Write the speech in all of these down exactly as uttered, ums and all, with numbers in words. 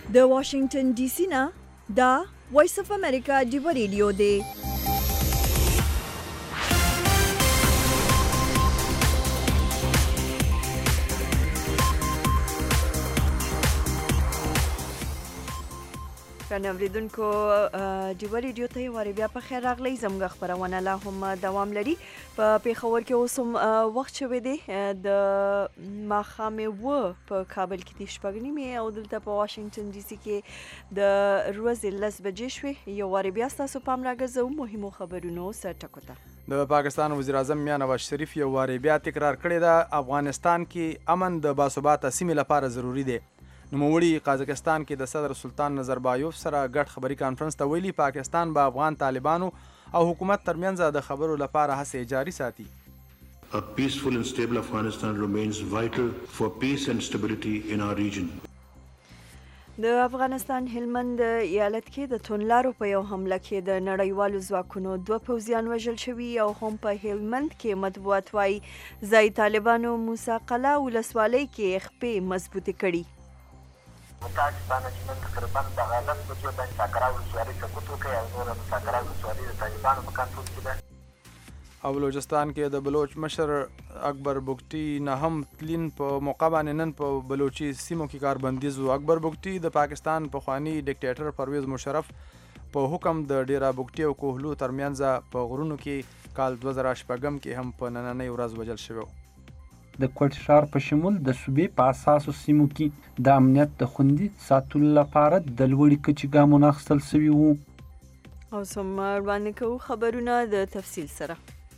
د واشنگټن ډي سي نه دا وایس اف امریکا ډیو ریډیو دی. ګرانو اوریدونکو ډیو ریډیو ته یې وارې بیا په خیر راغلی. زموږ خپرونه لا هم دوام لري. په پېښور کې اوس هم وخت شوی دی د ماښامې اوه په کابل کې د شپږ نیمې او دلته په واشنګټن ډي سي کې د ورځې لس بجې شوې. یو وارې بیا ستاسو پام راګرځوو مهمو خبرونو سر ټکو ته. د پاکستان وزیر اعظم میاں نواز شریف یو وارې بیا تکرار کړې ده افغانستان کې امن د باثباته سیمې لپاره ضروري دی. نوموړي قازقستان کې د صدر سلطان نظربایوف سره ګډ خبري کانفرنس ته ویلي پاکستان به افغان طالبانو او حکومت ترمنځ د خبرو لپاره هڅې جاري ساتي. A peaceful and stable Afghanistan remains vital for peace and stability in our region. د افغانستان هلمند ایالت کې د تونلارو په یو حمله کې د نړیوالو ځواکونو دوه پوځیان وژل شوي او هم په هلمند کې مطبوعات وایي ځایي طالبانو موسی قلعه ولسوالۍ کې خپې مضبوطې کړي. طالبان چې نن تقریبا دغه لس بجو د مساکره ولسوالۍ سقوط وکړي او نوره مساکره ولسوالۍ د طالبانو په کنټرول کې ده. او بلوچستان کې د بلوچ مشر اکبر بګټي نه هم تلین په موقع باندې نن په بلوچي سیمو کې کاربندیز و. اکبر بګټي د پاکستان پخوانی ډیکټیټر پرویز مشرف په حکم د ډیرا بګټي او کوهلو ترمنځ په غرونو کې کال دوه زره شپږم کې هم په نننۍ ورځ وژل شوی. د کوټ ښار په شمول د صوبې په اساسو سیمو کې د امنیت د خوندي ساتلو لپاره د لوړې کچې ګامونه اخیستل سوي وو. او سم وړاندې کوو خبرونه د تفصیل سره.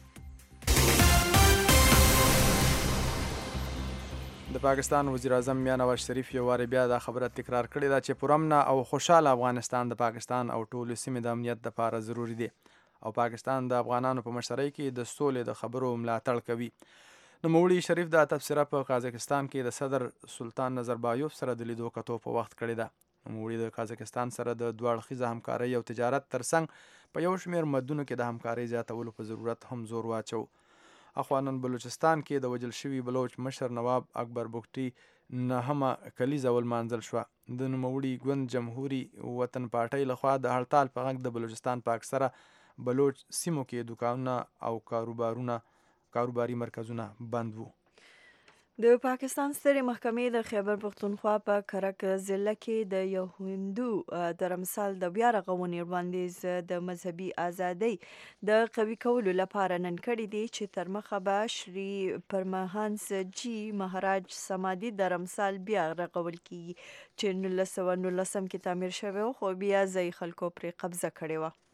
د پاکستان وزیر اعظم میاں نواز شریف یو وارې بیا دا خبره تکرار کړې ده چې پرامن او خوشحاله افغانستان د پاکستان او ټولو سیمې د امنیت لپاره ضروری دی او پاکستان د افغانانو په مشرۍ کې د سولې د خبرو ملاتړ کوي. نوموړي شریف دا تبصره په قازقستان کې د صدر سلطان نظربایوف سره د لیدو کتو په وخت کړې ده. نوموړي د قازقستان سره د دوه اړخیزه همکارۍ او تجارت ترڅنګ په یو شمېر مدونو کې د همکارۍ زیاتولو په ضرورت هم زور واچو. اخوا نن بلوچستان کې د وژل شوي بلوچ مشر نواب اکبر بګټي نهمه کلیزه ولمانځل شوه. د نوموړي ګوند جمهوري وطن پارټۍ لخوا د هړتال په غږ د بلوچستان په اکثره بلوچ سیمو کې دوکانونه او کاروبارونه کاروباري مرکزونه بند وو. د پاکستان سترې محکمې د خیبر پښتونخوا په کرک ضلع کې د یو هندو درمسال د بیا رغونې وړاندیز د مذهبي ازادۍ د قوي کولو لپاره نن کړی دی چې تر مخه به شری پرمهانس جی مهاراج سمادي درمسال بیا رغول کیږي چې نولس سوه نولسم کې تعمیر شوی و خو بیا ځایي خلکو پرې قبضه کړې وه.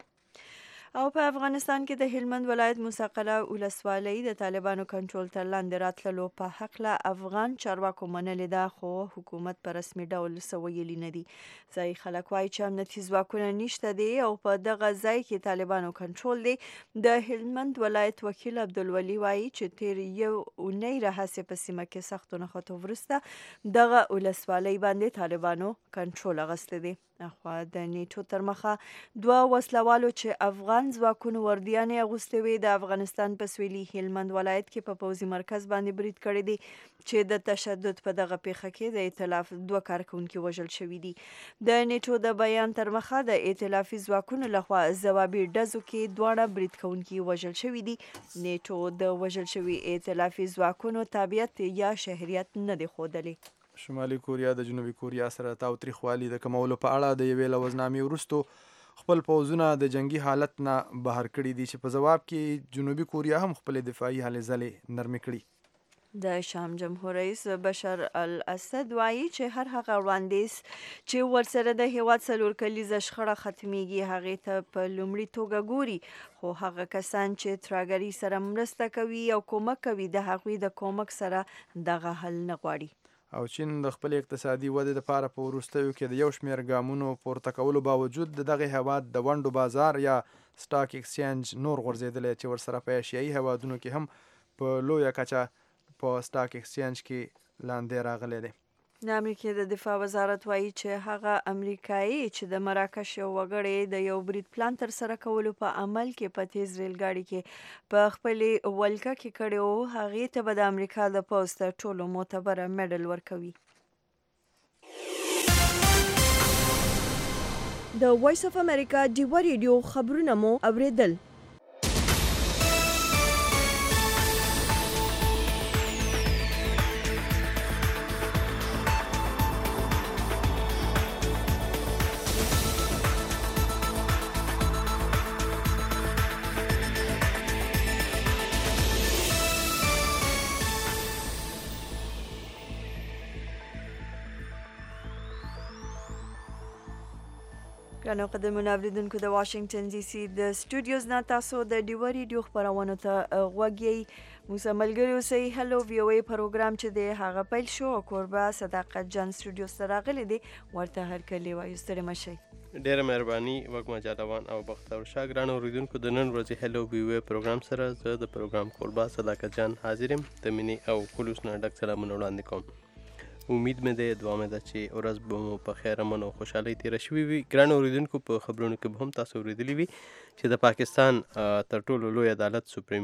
او په افغانستان کې د هلمند ولایت موسی قلعه ولسوالۍ د طالبانو کنټرول تر لاندې راتللو په هکله افغان چارواکو منلې ده خو حکومت په رسمي ډول څه ویلي نه دي. ځایي خلک وایي چې امنیتي ځواکونه نشته دي او په دغه ځای کې طالبانو کنټرول دی. د هلمند ولایت وکیل عبدالولي وایي چې تیر یو اونۍ راهیسې په سیمه کې سختو نښتو وروسته دغه ولسوالۍ باندې طالبانو کنټرول اخیستی دی. اخوا د نیټو تر مخه دوه وسلوالو چې افغان ځواکونو وردیانې اغوستې وې د افغانستان په سویلي هلمند ولایت کې په پوځي مرکز باندې برید کړی دی چې د تشدد په دغه پیښه کې د ائتلاف دوه کارکونکي وژل شوي دي. د نیټو د بیان تر مخه د ائتلافي ځواکونو لخوا ځوابي ډزو کې دواړه برید کوونکي وژل شوي دي. نیټو د وژل شوي ائتلافي ځواکونو تابعیت یا شهریت نه دی ښودلی. شمالي کوریا د جنوبي کوریا سره تاوتریخوالي د کمولو په اړه د یوې لوزنامې وروستو خپل پوځونه د جنگي حالت نه بهر کړي دي چې په ځواب کې جنوبي کوریا هم خپل دفاعي هلې ځلې نرمې کړي. د شام جمهور رئیس بشار الاسد وایي چې هر هغه وړاندیز چې ورسره د هیواد څلور کلیزه شخړه ختمیږي هغې ته په لومړي توګه ګوري خو هغه کسان چې ترهګرۍ سره مرسته کوي او کومک کوي د هغوی د کومک سره دغه حل نه غواړي. او چین د خپل اقتصادي ودې لپاره په وروستیو کې د یو شمېر ګامونو پورته کولو باوجود د دغه هیواد د ونډو بازار یا سټاک اکسچینج نور غورځېدلی چې ورسره په ایشیایي هیوادونو کې هم په لویه کچه په سټاک اکسچینج کې لاندې راغلی دی. د امریکې د دفاع وزارت وایي چې هغه امریکایي چې د مراکش یو وګړی د یو برید پلان تر سره کولو په عمل کې په تیز ریل ګاډي کې په خپلې ولکه کې کړی و هغې ته به د امریکا د پوځ تر ټولو معتبره مډل ورکوي. د وایس اف امریکا ډیوا ریډیو خبرونه مو اوریدل. ګرانو قدرمنو اوریدونکو د واشنگټن ډي سي د سټوډیوز نه تاسو د ډیوا ریډیو خبرونه ته غوږ یې. موږ ملګري اوسئ. هلو وی او ای پروګرام چې دی هغه پیل شو او کوربه صداقت جان سټوډیوز ته راغلی دی. ورته هرکلی وایو. ستړي مه شئ. ډېره مهرباني وږمه جالوان او بختور شاه. ګرانو اوریدونکو د نن ورځې هلو وی او ای پروګرام سره زه د پروګرام کوربه صداقت جان حاضر یم. د مینې او خلوص نه ډک سلامونه وړاندې کوم. امید مې ده دعا مې ده چې ورځ به مو په خیر امن او خوشحالۍ تېره شوې وي. ګرانو اوریدونکو په خبرونو کې به هم تاسو اورېدلي وي چې د پاکستان تر ټولو لوی عدالت سپریم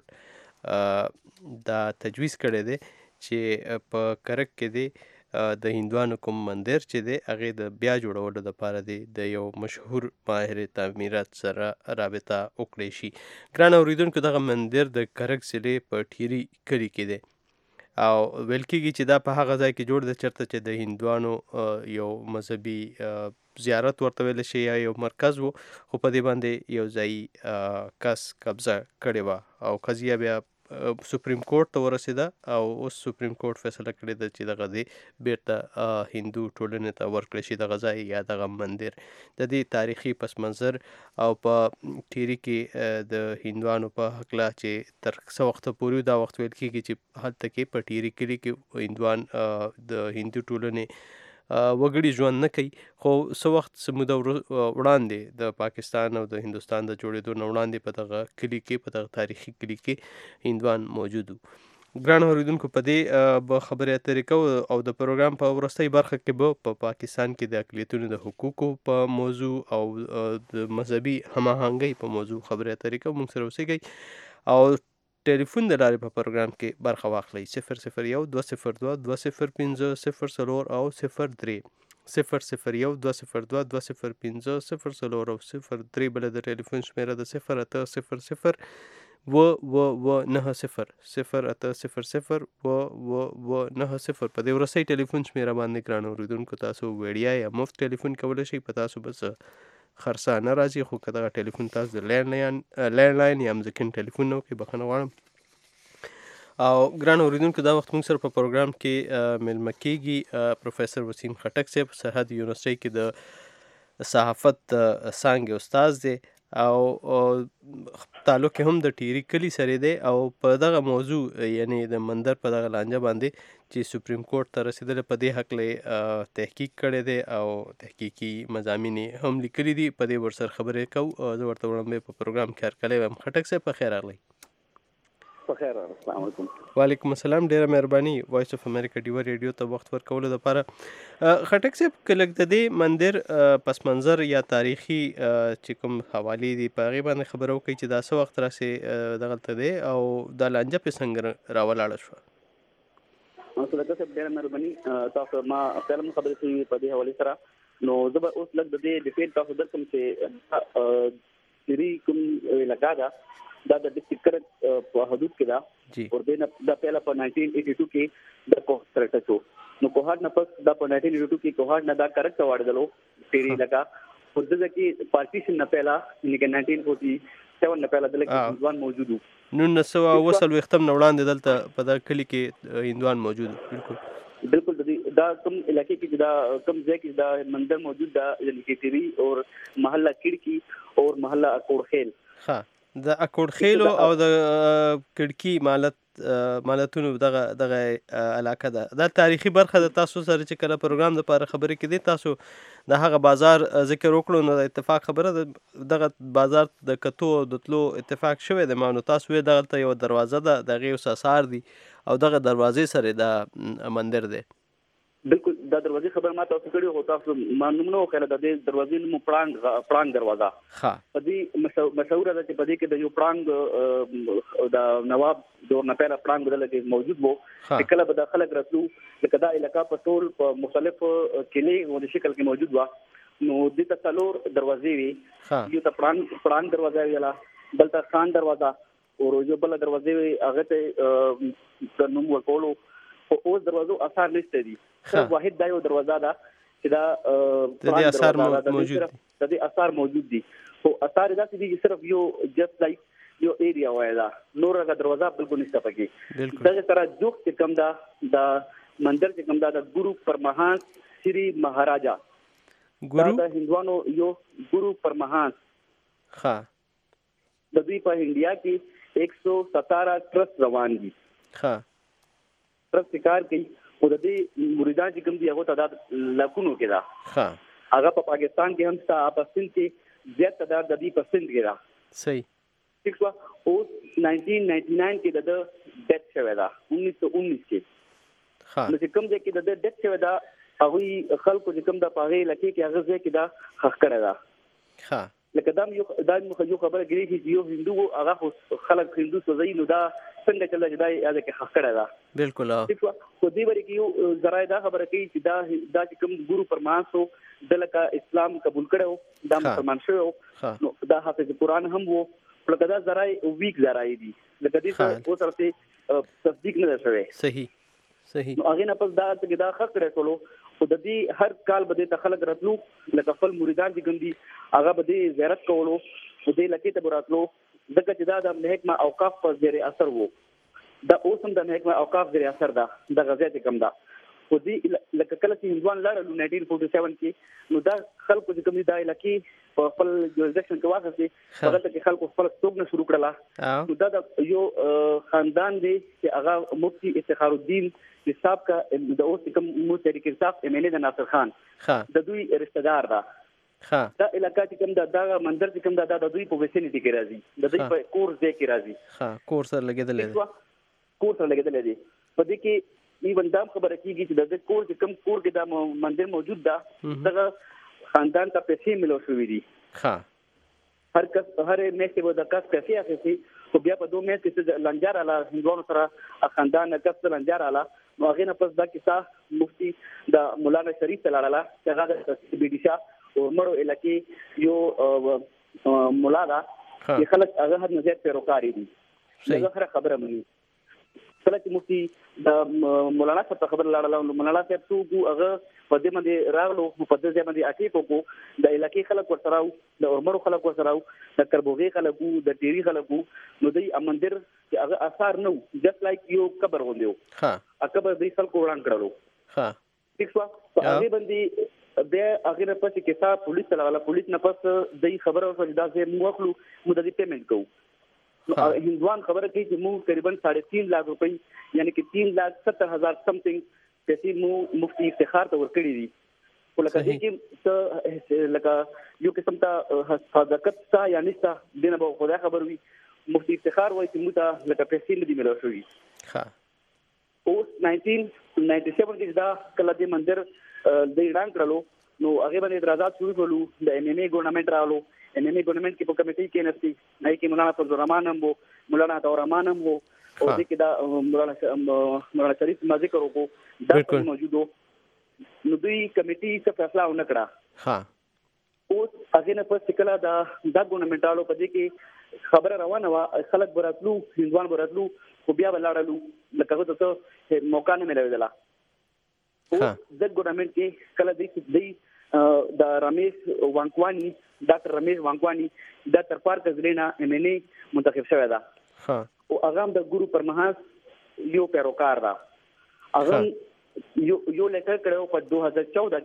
کورټ دا تجویز کړی دی چې په کرک کې دی د هندوانو کوم مندر چې دی هغې د بیا جوړولو دپاره دی د یو مشهور ماهر تعمیرات سره رابطه وکړی شي. ګرانو اوریدونکو دغه مندر د کرک ضلع په ټیري کلي کې دی او ویل کېږي چې دا په هغه ځای کې جوړ دی چېرته چې د هندوانو یو مذهبي زیارت ورته ویلی شي یا یو مرکز و، خو په دې باندې یو ځایي کس قبضه کړې وه او قضیه بیا سپریم کورټ ته ورسېده او اوس سپریم کورټ فیصله کړې ده چې دغه دې بیرته هندو ټولنې ته ورکړی شي دغه ځای یا دغه مندر. د دې تاریخي پس منظر او په ټیري کې د هندوانو په هکله چې تر څه وخته پورې دا وخت ویل کېږي چې هلته کې په ټیري کلي کې هندوان د هندو ټولنې وګړي ژوند نه کوي، خو څه وخت څه موده وړاندې د پاکستان او د هندوستان د جوړېدو نه وړاندې په دغه کلي کې په دغه تاریخي کلي کې هندوان موجود وو. ګرانو اوریدونکو په دې به خبرې اترې کوو او د پروګرام په وروستۍ برخه کې به په پاکستان کې د اقلیتونو د حقوقو په موضوع او د مذهبي هماهنګۍ په موضوع خبرې اترې کوو. موږ سره اوسېږئ او ټلیفون د لارې په پروګرام کې برخه واخلئ. صفر صفر یو دوه صفر دوه دوه صفر پنځه صفر څلور او صفر درې صفر صفر یو دوه صفر دوه دوه صفر پنځه صفر څلور او صفر درې بله د ټلیفون شمېره د صفر اته صفر صفر و و و نه صفر صفر اته صفر صفر و و و نه صفر. په دې وروستۍ ټلیفون شمېره باندې ګرانو اوریدونکو تاسو وړیا یا مفت ټلیفون کولی شئ. په تاسو به څه خرڅه نه راځي، خو که دغه ټلیفون تاسو د لینډ لاین یا مځکین ټلیفون نه وکړئ بخښنه غواړم. او ګرانو اوریدونکو دا وخت موږ سره په پروګرام کې میلمه کېږي پروفیسر وسیم خټک صاحب، سرحد یونیورسټۍ کې د صحافت څانګې استاد دی او تعلق هم د ټیري کلي سره دی او په دغه موضوع یعنی د مندر په دغه لانجه باندې چې سپریم کورټ ته رسېدلی په دې هکله تحقیق کړی دی او تحقیقي مضامین هم لیکلي دي. په دې ورسره خبرې کوو. زه ورته وړاندې په پروګرام کې هرکلی وایم. خټک صاحب په خیر راغلی. بخیر. السلام علیکم. وعلیکم السلام. ډېره مهرباني وایس اف امریکا ډیوا ریډیو ته وخت ورکولو دپاره. خټک صاحب که لږ د دې مندر پس منظر یا تاریخي چې کوم حوالې دي په هغې باندې خبره وکړئ چې دا څه وخت راسې دغلته دی او دا لانجه پې څنګه راولاړه شوه؟ صدقه صاحب ډېره مهرباني. تاسو ما فعلا خبرې شوي په دې حوالې سره، نو زه به اوس لږ د دې ډیټیل تاسو درکړم چې ټیري کوم علاقه ده دا د ډسټرکټ کرک په حدود کې ده. ورته دا پهلا په نائنټین ایټي ټو کې د کوهاټ سره ټچو، نو کوهاټ نه پس دا په نائنټین ایټي ټو کې کوهاټ نه دا کرک ته واړدلو ټیري علاقه. ورته کې پارټیشن نه پهلا یعنی کې نائنټین فورټي سیون نه پهلا دلته هندوان موجود وو. نولس سوه اوه څلوېښتم نه وړاندې دلته په دغه کلي کې هندوان موجود وو. بالکل بالکل دا کوم علاقې کې دا کوم ځای کې دا مندر موجود ده یعنی کې ټیري اور محله کړکی اور محله اکوړ خیل. ها د اکوړ خیلو او د کړکي مالت مالتونو دغه دغه علاقه ده. دا تاریخي برخه ده. تاسو سره چې کله پروګرام دپاره خبرې کېدې تاسو د هغه بازار ذکر وکړو، نو د اتفاق خبره ده دغه بازار د کتو او د تلو اتفاق شوی دی. ما نو تاسو ویل دغلته یوه دروازه ده، د هغې اوس اثار دي او دغه دروازې سره دا مندر دی. بالکل دا دروازې خبر ما تاسو کړی هو، تاسو معلوم نه وکړه د دې دروازې نوم پړانګ پړانګ دروازه. ها په دې مشهور ده چې په دې کې د یو پړانګ د نواب دور نه پهلا پړانګ بدل کې موجود وو. کله به د خلک راتلو لکه دا علاقه په ټول په مختلف کلي او د شکل کې موجود و نو د ته څلور دروازې وي. ها یو ته پړانګ پړانګ دروازه ویلا، بل ته خان دروازه او یو بل دروازه وي هغه ته د نوم ورکولو. او اوس دروازو اثار نشته دي. صرف واحد دا یو دروازه ده چې دا د دې اثار موجود دي. د دې اثار موجود دي. او اثار داسې دي چې صرف یو جست لایک یو ایریا وای دا، نور هغه دروازه بالکل نشته پکې. دغه سره جوخ چې کوم دا د مندر چې کوم دا د ګورو پرمهانس سری مهاراجا ګورو د هندوانو یو ګورو پرمهانس ها د دوی په انډیا کې ایک سو ستارہ ټرست روان دي. ها ټرست کار کوي او د دې مریدان چې کوم دي هغه تعداد لکونو کې دا. ها هغه په پاکستان کې هم ستا په سند کې زیات تعداد د دې په سند کې دا. صحیح. ٹھیک وا او نائنٹین نائنٹی نائن کې د ډیت شوی دا انیس سو انیس کې. ها نو چې کوم ځای کې د ډیت شوی دا هغه خلکو چې کوم د پاغې لکه کې هغه ځای کې دا حق کړی دا. ها لکه دا یو دا یو خبره ګری چې یو هندو هغه خلک هندو سوځي نو دا څنګه چل چې دا یاد کې حق کړی دا. بالکل. ٹھیک وا خو دې وری کې یو ذرای دا خبره کوي چې دا دا چې کوم ګورو پرمانسو دلته اسلام قبول کړو دا مسلمان شو نو دا حافظ قرآن هم وو لکه دا ذرای ویک ذرای دي لکه دې څه او سره تصدیق نه شوی. صحیح صحیح. نو هغه نه پس دا چې دا حق کړی ټولو خو د دې هر کال به د خلک راتلو لکه خپل مریدان چې ګندي هغه به د زیارت کولو او د لکې ته براتلو دغه چې دا د محکمه اوقاف په زیر اثر وو دا اوس هم د محکمه اوقاف زیر اثر ده د غزا کم ده. خو دې لکه کله چې هندوان لاړل نائنټین فورټي سیون کې نو دا خلکو چې کوم دا لکې په خپل جوړجکشن کې واخلې هغه ته خلکو خپل څوګنه شروع کړله. نو دا د یو خاندان دی چې هغه مفتی افتخار الدین حساب کا د اوس کوم مو تحریک انصاف ایم ایل اے د ناصر خان د دوی رشتہ دار ده. ها دا علاقہ چې کوم دا دا منظر چې کوم دا د دوی په وسیلټی کې راځي د دوی په کور ځای کې راځي. ها کور سره لګیدل دي کور سره لګیدل دي په دې کې ایون دا خبره کیږي چې د کور چې کوم کور کې دا منظر موجود ده دغه خاندان ته پیسې ملو شوې دي. ها هر کس هر میاشت به د کس پیسې اخیستي خو بیا په دوه میاشتې چې لنجار اله هندوانو سره خاندان کس لنجار اله نو هغه نه پس دا کیسه مفتی د مولانا شریف ته لاړه چې هغه د بي ډي شاه او مړو علاقې یو مولا دا چې خلک هغه هر نظر پیروکار دي. هغه هر خبره مني کله چې مفتی د مولانا صاحب خبر لاړه مولانا صاحب څو هغه په دې باندې راغلو په دې ځای باندې اکی کو د علاقې خلک ورسره د اورمرو خلک ورسره د کربوغي خلکو د ټيري خلکو نو دوی امندر چې هغه اثر نو جست لایک یو قبر غوندیو. ها قبر دوی خلکو وړاندې کړلو. ها ټیک شو په هغه باندې بیا هغه نه پاتې کې تا پولیس لاله پولیس نه پس دوی خبره ورسره دا چې مو خپل مو د پیمنٹ کوو. هندوان خبره کوي چې موږ تقریبا ساڑھے تین لاکھ روپۍ یعنی کې تین لاکھ ستر هزار سمثینګ پیسې مو مفتی افتخار ته ورکړي دي. ولکه دې کې لکه یو قسم ته صداقت تا یا نشته دنه به خدای خبر وي. مفتی افتخار وایي چې موږ ته لکه پیسې نه دي ملو شوي. ها اوس نائنټین نائنټي سیون کې دا کله دې منظر د اعلان کړلو نو هغه باندې اعتراضات شروع کړلو د ایم ایم ای ګورنمنت راغلو. ایم ایم ای ګورنمنت کې په کمیټې کې نستی نه کې مولانا فضل الرحمن هم وو مولانا عطا الرحمن هم وو او دې کې دا مولانا مولانا شریف ما ذکر وکړو دا موجود نو دوی کمیټې څه فیصله ونه کړه. ها اوس هغه نه پس کله دا د ګورنمنټالو په دې کې خبره روانه وا خلک براتلو هندوان براتلو خو بیا ولاړلو لکه ته موقع نه ملوي. اوس د ګورنمنت کې کله دې دې د رمیش وانکوانی ډاکټر رمیش وانکوانی د تر پارک ځلینا ایم ان ای منتخب شوی دا. ها او هغه د ګورو پرمهانس یو پیروکار دا. هغه یو یو لیکل کړو په دوه هزار چودہ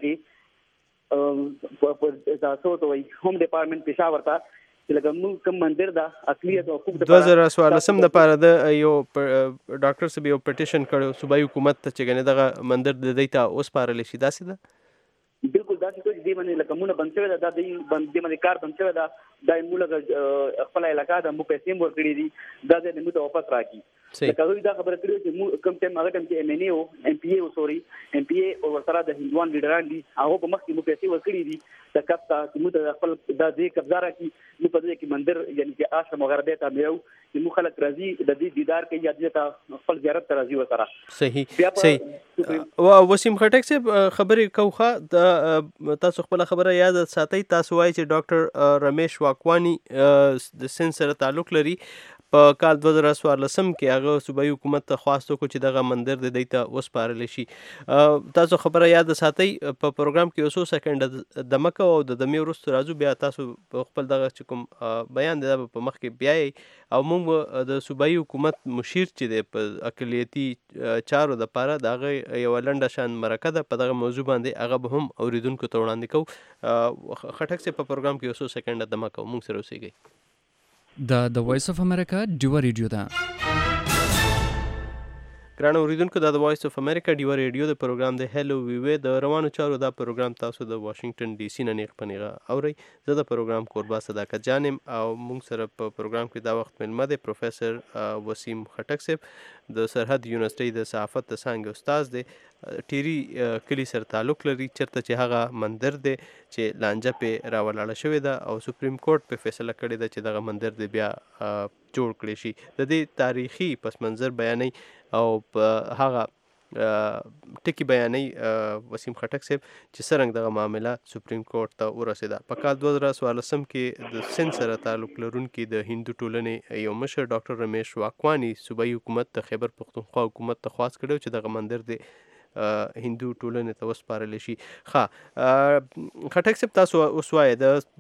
کې په تاسو ته وي ہوم ډپارټمنټ پېښور ته چې لکه موږ کوم منځر دا اصليت او حقوق د دوه هزار څوارلسم د پاره د یو ډاکټر سبي یو پټیشن کړو صوبایي حکومت ته چې غنه دغه منځر د دیتا اوس پاره لشي داسې ده. بالکل دا چې دې باندې لکه مونږ بند شوی دا د دې باندې کار بند شوی دا د موږ خپل علاقې د مو پیسې ور کړې دي دا دې موږ ته واپس راکړي. لکه هغوی دا خبره کړې چې موږ کوم ټایم هغه ټایم کې ایم ان اے او ایم پی اے او سوري ایم پی اے او ورسره د هندوان لیډران دي هغه په مخ کې مو پیسې ورکړي دي د کپ ته چې موږ د خپل د دې قبضه راکړي موږ په دې کې مندر یعنی چې آشرم وغیرہ دی ته مېو چې موږ خلک راځي د دې دیدار کوي یا دې ته خپل زیارت ته راځي ورسره. صحیح صحیح. وسیم خټک صاحب خبرې کوخه د تاسو خپل خبره یاد ساتئ. تاسو وایي چې ډاکټر رمیش واکوانی د سند سره تعلق لري. په کال دوه زره څوارلسم کې هغه صوبایي حکومت ته خواست وکړو چې دغه مندر د دوی ته وسپارلی شي. تاسو خبره یاد ساتئ په پروګرام کې یو څو سکنډه دمه کوو او د دمې وروسته راځو بیا تاسو په خپل دغه چې کوم بیان دی په مخ کې بیایئ او موږ د صوبایي حکومت مشیر چې دی په اقلیتي چارو دپاره د هغه یوه لنډه شان مرکه ده په دغه موضوع باندې هغه به هم اورېدونکو ته وړاندې کوو. خټک صاحب په پروګرام کې یو څو سکنډه دمه کوو، موږ سره اوسېږئ. دا د وایس اف امریکا ډیوه ریډیو ده. ګرانو اوریدونکو دا د وایس اف امریکا ډیوه ریډیو د پروګرام د هلو ویوې د روانو چارو دا پروګرام تاسو د واشنگټن ډي سي نه نیغ په نیغه اورئ. زه د پروګرام کوربا صداقت جان یم او موږ سره په پروګرام کې دا وخت ملمه دی پروفیسر وسیم خټک صاحب د سرحد یونیورسټۍ د صحافت د څانګې استاد دی. ټیری کلي سره تعلق لري چېرته چې هغه مندر دی چې لانجه پې راولاړه شوې ده او سپریم کورټ پې فیصله کړې ده چې دغه مندر دی بیا جوړ کړی شي. د دې تاریخي پس منظر بیانوي او په هغه ټکي بیانوي وسیم خټک صاحب چې څرنګه دغه معامله سپریم کورټ ته ورسېده. په کال دوه زره څوارلسم کې د سند سره تعلق لرونکي د هندو ټولنې یو مشر ډاکټر رمیش واکوانی صوبایي حکومت د خیبر پښتونخوا حکومت ته خواست کړی چې دغه مندر دی هندو ټولنې ته وسپارلی شي. ښه خټک صاحب تاسو اوس وایئ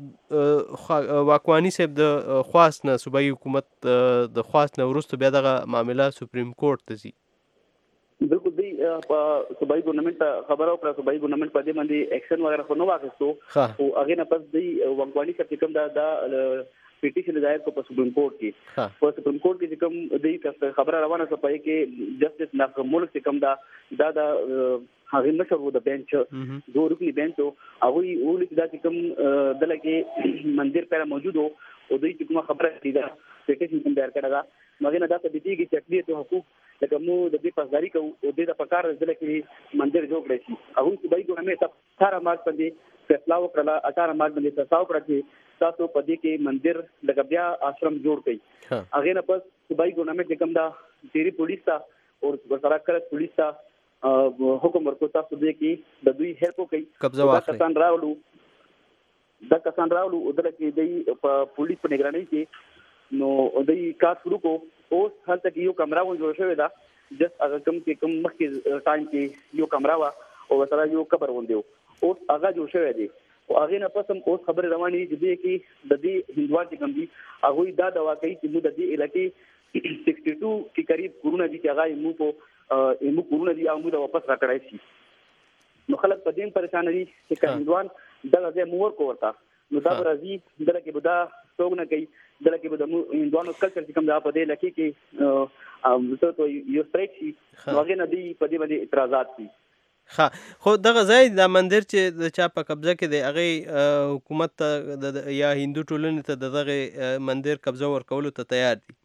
د واکواني صاحب د خواست نه صوبایي حکومت د خواست نه وروسته بیا دغه معامله سپریم کورټ ته ځي. بالکل دوی په صوبایي ګورنمنټ ته خبره وکړه. صوبایي ګورنمنټ په دې باندې ایکشن وغیره خو نه واخیستو خو هغې نه پس دوی واکواني صاحب چې کوم دا دا پیټیشن دایر کو په سپریم کورټ کې په سپریم کورټ کې چې کوم دوی خبره روانه شوه په کې جسټس ناصر ملک چې کوم دا دا د هغې مشر و د بینچ دوه رکني بینچ و هغوی وویل چې دا چې کوم دله کې مندر پیره موجود و او دوی چې کومه خبره کړې ده پیټیشن کوم دایر کړې ده نو هغې نه دا ثابتېږي چې اقلیت حقوق لکه موږ د دې پاسداري کوو او دې ته پکار ده ځله کې مندر جوړ کړی شي. هغوی صوبایي ګورنمنټ ته اټھارہ مارچ باندې فیصله وکړله اټھارہ مارچ باندې فیصله وکړه چې تاسو په دې کې مندر لکه بیا آشرم جوړ کړئ. هغې نه پس صوبایي ګورنمنټ چې کوم دا ډېری پولیس ته او ورسره کلک پولیس ته حکم ورکړو تاسو دې کې د دوی هیلپ وکړئ. دا کسان راولو دا کسان راولو او دله کې دوی په پولیس په نګرانۍ کې نو دوی کار شروع کړو. اوس هلته کې یو کمره جوړه شوې ده جست هغه کوم چې کوم مخکې ټایم کې یو کمره وه او ورسره یو قبر غوندې و اوس هغه جوړ شوی دی. او هغې نه پس هم اوس خبرې روانې دي چې دې کې د دې هندوان چې کوم دي هغوی دا دعوا کوي چې موږ د دې علاقې سکسټي ټو کې قریب کورونه دي چې هغه یې موږ په موږ کورونه دي او موږ ته واپس راکړی شي. نو خلک په دې هم پریشانه دي چې که هندوان دغه ځای مو ورکړو ورته نو دا به راځي دله کې به دا څوک نه کوي دله کې به د هندوانو کلچر چې کوم دا په دې علاقې کې څه ته یو سټریک شي نو هغې نه دوی په دې باندې اعتراضات دي. ښه خو دغه ځای دا مندر چې د چا په قبضه کې دی هغې حکومت ته یا هندو ټولنې ته د دغې مندر قبضه ورکولو ته تیار دي.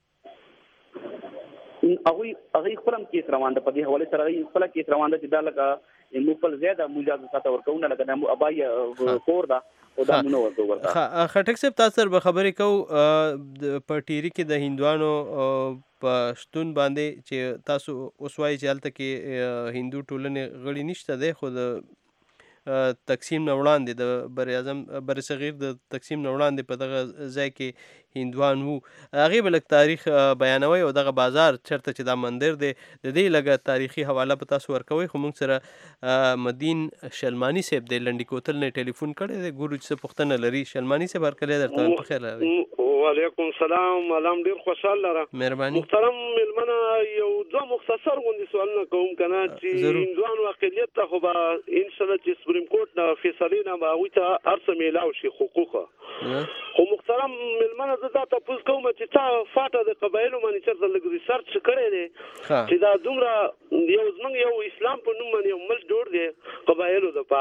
هغوی هغوی خپل هم کیس روان ده په دې حوالې سره هغوی خپله کیس روان ده چې دا لکه موږ خپل ځای ده موږ اجازه ساته ورکوو نه لکه دا ابایي کور ده او دا مو نه ورکوو ورته. خټک صاحب تاسو سره به خبرې کوو په ټیري کې د هندوانو په شتون باندې چې تاسو اوس وایئ چې هلته کې هندو ټولنې غړي نشته دی خو د تقسیم نه وړاندې د بر اعظم بر صغیر د تقسیم نه وړاندې په دغه ځای کې هندوان وو. هغې به لږ تاریخ بیانوئ او دغه بازار چېرته چې دا مندر دی د دې لږه تاریخي حواله به تاسو ورکوئ. خو موږ سره مدین شلماني صاحب دی لنډي کوتل نه ټلیفون کړی دی ګورو چې څه پوښتنه لري. شلماني صاحب هرکلی درته په خیر راغلی. وعلیکم سلام علام ډېر خوشحال لره مهرباني. محترم مېلمنه یو دوه مختصر غوندې سوالونه کوم که نه چې هندوانو اقلیت ته خو به انشاءالله چې سپریم کورټ نه فیصلې نه به هغوی ته هر څه میلاو شي حقوقه. خو محترم مېلمنه زه دا تپوس کوم چې تا فاټه د قبایلو باندې چېرته لږ ریسرچ کړی دی چې دا دومره یو زموږ یو اسلام په نوم باندې یو ملک جوړ دی قبایلو دپاره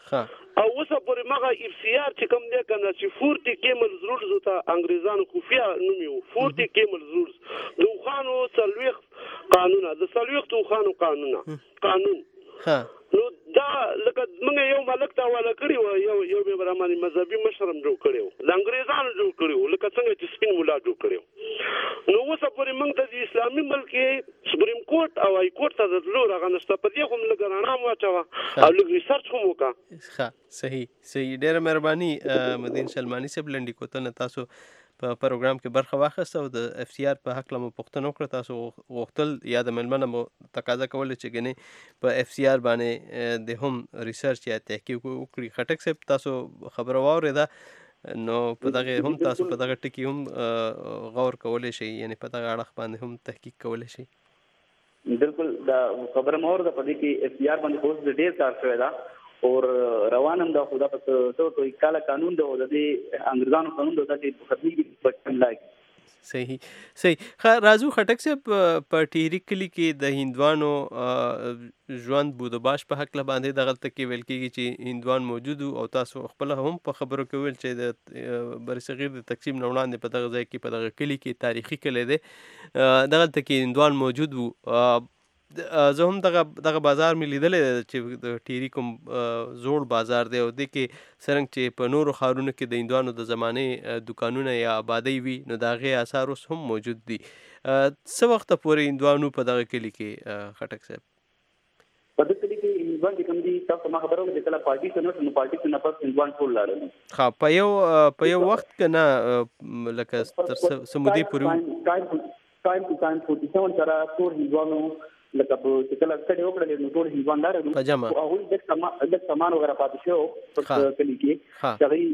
او اوسه پورې مغه اف سی آر چې کوم دی کنه چې فورټي کیملز رولز ته انګریزانو خفیا نومیو فورټي کیملز رولز د خوانو څلويخ قانونه د څلويخ خوانو قانونه قانون ها نو دا لکه موږ یو ملک ته والا کړی و یو یو به براماني مذهبي مشرم جوړ کړو د انګریزانو جوړ کړو لکه څنګه چې سپین مولا جوړ کړو نو اوسه پورې موږ د اسلامي ملک سپریم کورټ او هاي کورټ ته د لور غنښت په دې کوم لګرانه واچو او لږ ریسرچ هم وکړه ښه صحیح صحیح ډېره مهرباني مدین سلماني صاحب لنډي کوتنه تاسو په پروګرام کې برخه واخیسته او د اف سی آر په حق مو پوښتنه وکړه تاسو غوښتل یا د ملمنه مو تقاضا کوله چې ګنې په اف سی آر باندې د هم ریسرچ یا تحقیق وکړي خټک صاحب تاسو خبره واورېده نو په دغه هم تاسو په دغه ټکی هم غور کولی شئ یعنی په دغه اړخ باندې هم تحقیق کولی شئ بالکل دا خبره مو اورده په دې کې اف سی آر باندې اوس د ډېر کار شوی دا اور روانم دا خدا په څو تو کاله قانون دی او د انګریزانو قانون دی چې ختمي کې بچم لایي صحیح صحیح راځو خټک صاحب په ټیری کلی کې د هندوانو ژوند بودباش په حق باندې دغه تکي ویل کېږي چې هندوان موجود او تاسو خپل هم په خبرو کې ویل چې د برصغیر د تقسیم نه وړاندې په دغه ځای کې په دغه کلی کې تاریخي کلی دی دغه تکي هندوان موجود وو زه هم دغه دغه بازار مې لیدلې چې د ټیری کوم زوړ بازار دی او د کې څرنګه چې په نورو ښارونو کې د هندوانو د زمانې دکانونه یا آبادۍ وي نو د هغې اثار اوس هم موجود دي څه وخته پورې هندوانو په دغه کلي کې خټک صاحب په دې کلي کې هندوان چې کوم دي تاسو ما خبرو کې کله پارټي څنګه نو پارټي څنګه پس هندوان ټول لاړل ها په یو په یو وخت کې نه لکه تر سمودي پورې ټایم ټو ټایم فورټي سیون سره ټول هندوانو لکه چې کله کډه وکړل نو ټول هندوان لارو او هغه د سامان د سامان وغیرہ پاتې شو په کلی کې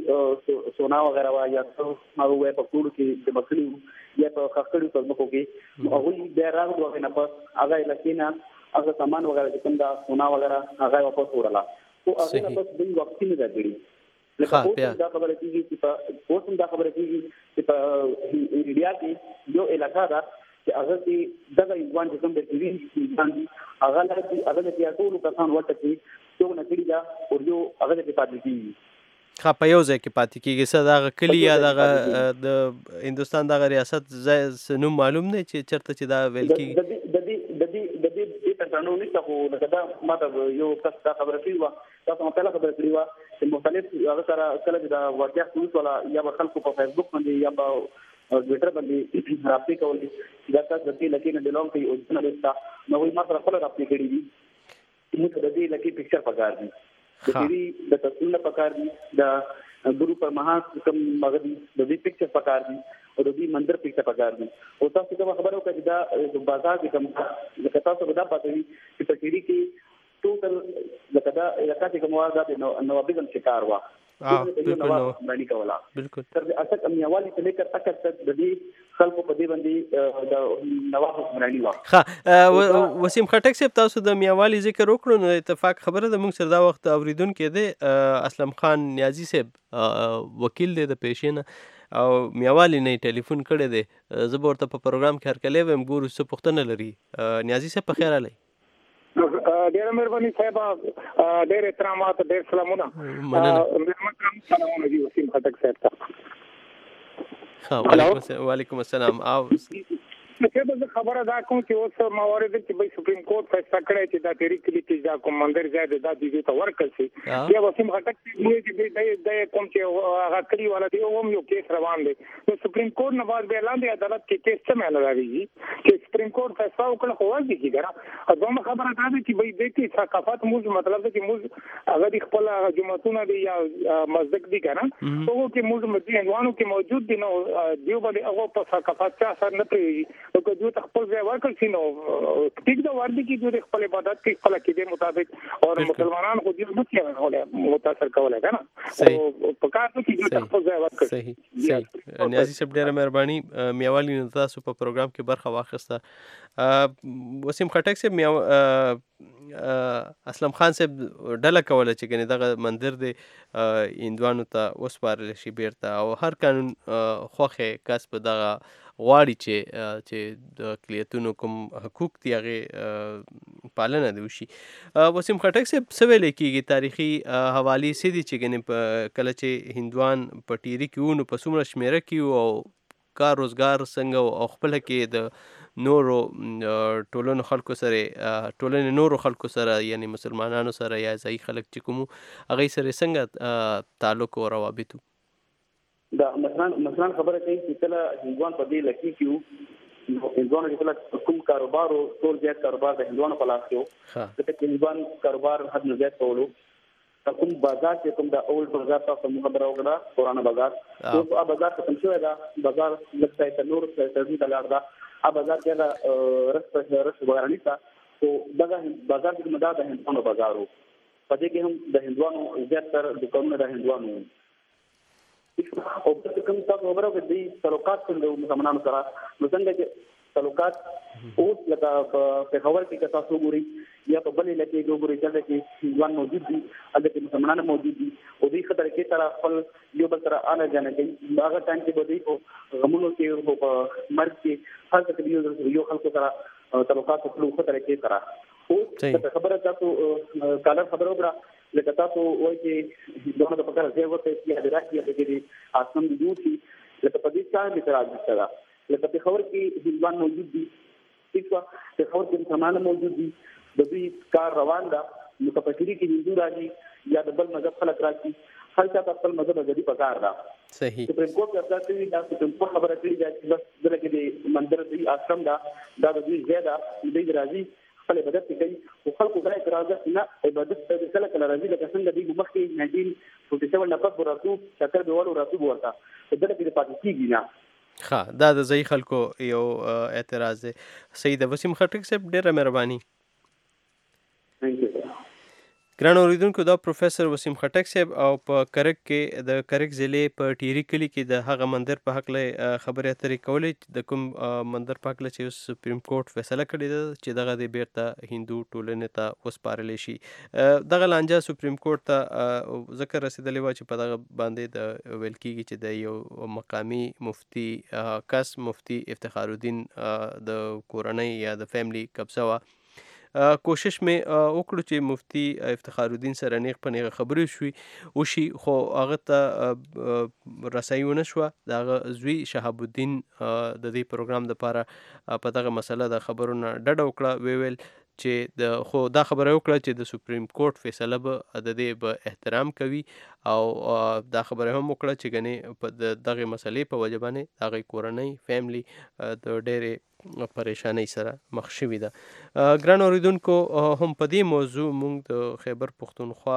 چې سونا وغیرہ وا یا څو هغه وې په ټول کې د مخلي یا په خخړو په مکو کې هغه د راغلو وغه نه پس هغه لکینا هغه سامان وغیرہ چې کوم دا سونا وغیرہ هغه واپس وړلا او هغه نه پس د وخت نه راځي لکه دا خبره کیږي چې په اوس دا خبره کیږي چې په انډیا کې یو علاقہ دا هغه چې دغه ځوان چې کوم د ټي وي باندې هغه لري هغه د ټول کسان ورته کې څو نه کړی دا او یو هغه د پاتې کیږي خا په یو ځای کې پاتې کیږي څه دغه کلی یا دغه د هندستان دغه ریاست ځای نوم معلوم نه چې چرته چې دا ویل کیږي د دې د دې د دې د دې د تاسو نه خو لکه دا ماته یو کس دا خبره کوي تاسو مو کله خبره کړی و چې مختلف هغه سره کله دا واقعیا ټول ولا یا خلکو په فیسبوک باندې یا په ټویټر باندې راپی کولې دا تاسو د دې لکه نه ډلون کوي او څنګه لستا نو وي ما سره خپل راپی کړی دي موږ د دې لکه پکچر پکار دي د دې د تصویر پکار دي د ګورو پر مها کوم مغدي د دې پکچر پکار دي او د دې منظر پکچر پکار دي او تاسو کوم خبرو کوي دا د بازار کې کوم د تاسو په دا پاتې چې په ټیری کې ټوټل لکه دا لکه کوم واده د نوابګم شکار وا بالکل بالکل تر اصل امنیوالي ته لیکر اکثر د دې خلکو په دې باندې د نواب حکمرانی وا ها وسیم خټک صاحب تاسو د میوالي ذکر وکړو نو اتفاق خبره د موږ سره دا وخت اوریدونکو دی اسلم خان نیازی صاحب وکیل دی د پیشینه او میوالي نه ټلیفون کړی دی زه ورته په پروګرام کې هرکلی ویم ګورو څه پوښتنه لري نیازی صاحب په خیر علي ډېر مهرباني صاحب ډېر احترامات ډېر سلامونه مهربان سلامونه دي وسیم خټک صاحب ته وعلیکم السلام او چې د خبره دا کوم چې اوس موارد چې به سپریم کورټ فیصله کړی چې دا ټیری کلی کې دا کوم منظر ځای د دې ته ورکړل شي یا وسیم خټک چې د کوم چې هغه کلی والا دی هم یو کیس روان دی نو سپریم کورټ نه بعد به اعلان دی عدالت کې کیس څه معنی لري چې سپریم کورټ فیصله وکړه خو ورته کیږي او دومره خبره دا ده چې به دې کې ثقافت موږ مطلب دی چې موږ هغه د خپل جمعتونه دی یا مسجد دی کنه هغه کې موږ مدینوانو کې موجود دي نو دیو باندې هغه په ثقافت څخه اثر نه کوي او که دوی خپل ځای ورکړل شي نو ټیک دا ورته کې دوی خپل عبادت کې خپل کې مطابق او مسلمانان خو دې نه کېږي متاثر کولای کنه او په کار کې دوی خپل ځای ورکړل صحیح صحیح نیازي صاحب ډېره مهرباني میوالي نو تاسو په پروګرام کې برخه واخیسته وسیم خټک صاحب میو اسلم خان صاحب ډله کوله چې ګنې دغه مندر دی هندوانو ته وسپارل شي بیرته او هر قانون خوخه کس په دغه غواړي چې چې د اقلیتونو کوم حقوق دي هغې پالنه دې وشي. وسیم خټک صاحب څه ویلی کېږي تاریخي حوالې څه دي چې ګنې په کله چې هندوان په ټیري کې وو نو په څومره شمېره کې وو او کار روزګار څنګه او خپله کې د نورو ټولنو خلکو سره ټولنې نورو خلکو سره یعنی مسلمانانو سره یا ځایي خلک چې کوم هغوی سره څنګه تعلق او روابط وو؟ دا مثلا مثلا خبره کوي چې کله هندوان په دې لکې کې وو هندوانو چې کله کوم کاروبار او ټول زیات کاروبار د هندوانو په لاس کې وو ځکه چې هندوان کاروبار حد نه زیات کولو کوم بازار چې کوم د اول بازار تاسو موږ خبره وکړه پرانا بازار او هغه بازار ته کوم شوی دا بازار لکه ته نور څه ته لاړ دا ا بازار کې دا رسته رسته وګورئ تا او دغه بازار کې مدار د هندوانو بازارو په دې کې هم د هندوانو زیات تر دکانونه د هندوانو او په کوم تاسو خبره کوي د تعلقات څنګه مسلمانانو سره نو څنګه چې تعلقات اوس لکه په خبر کې تاسو ګوري یا په بلې لکه ګوري چې هندوان موجود دي البته مسلمانان موجود دي او دې خطر کې تر خپل یو بل سره اله جنه کوي هغه ټایم کې بده په غمونو کې په مرګ کې هر څه کې یو خلکو سره تعلقات په خطر کې تر او خبره تاسو کالر خبره وکړه لکه تاسو وایي چې دغه په کار ځای ورته چې د راځي چې اسنم دي دوی لکه په دې ځای کې راځي سره لکه په خبر کې هندوان موجود دي ٹھیک وا په خبر کې مسلمان موجود دي د دې کار روان ده نو په پکې کې هندو راځي یا د بل مذهب خلک راځي هر څه خپل مذهب غوړي پکار ده صحیح سپریم کورټ د ځاتې دا سپریم خبره کوي چې بس دغه د منځر دی آشرم دا د دې زیاده د راځي خپل عبادت کوي او خلکو غواړي چې نه عبادت د کله کله راځي لکه څنګه د مخکې نایټین فورټي سیون نه پس وراتو چکر به ورو راتو ورته دغه کې پاتې کیږي نه ښه دا د ځایي خلکو یو اعتراض دی. سید وسیم خټک صاحب ډېره مهرباني. ګران اوریدونکو دا پروفیسر وسیم خټک صاحب او په کرک کې د کرک ضلع په ټیری کلي کې د هغه مندر په حق له خبرې اترې کولې د کوم مندر په حق له چې سپریم کورټ فیصله کړې ده چې دغه د بیرته هندو ټولنې ته وسپارلی شي. دغه لانجه سپریم کورټ ته ذکر رسېدلی وه چې په دغه باندې د ویل کېږي چې د یو مقامي مفتي کس مفتي افتخار الدین د کورنۍ یا د فیملی قبضه وه. کوشش مې وکړو چې مفتي افتخار الدین سره نیغ په نیغه خبرې شوي وشي خو هغه ته رسایي ونه شوه. د هغه زوی شهاب الدین د دې پروګرام دپاره په دغه مسله د خبرو نه ډډه وکړه. ویې ویل چې د خو دا خبره وکړه چې د سپریم کورټ فیصله به د دې به احترام کوي او دا خبره هم وکړه چې ګنې په دغه مسلې په وجه باندې د هغې کورنۍ فیملی د ډېرې پریشانۍ سره مخ شوي ده. ګران اوریدونکو هم په دې موضوع موږ د خیبر پښتونخوا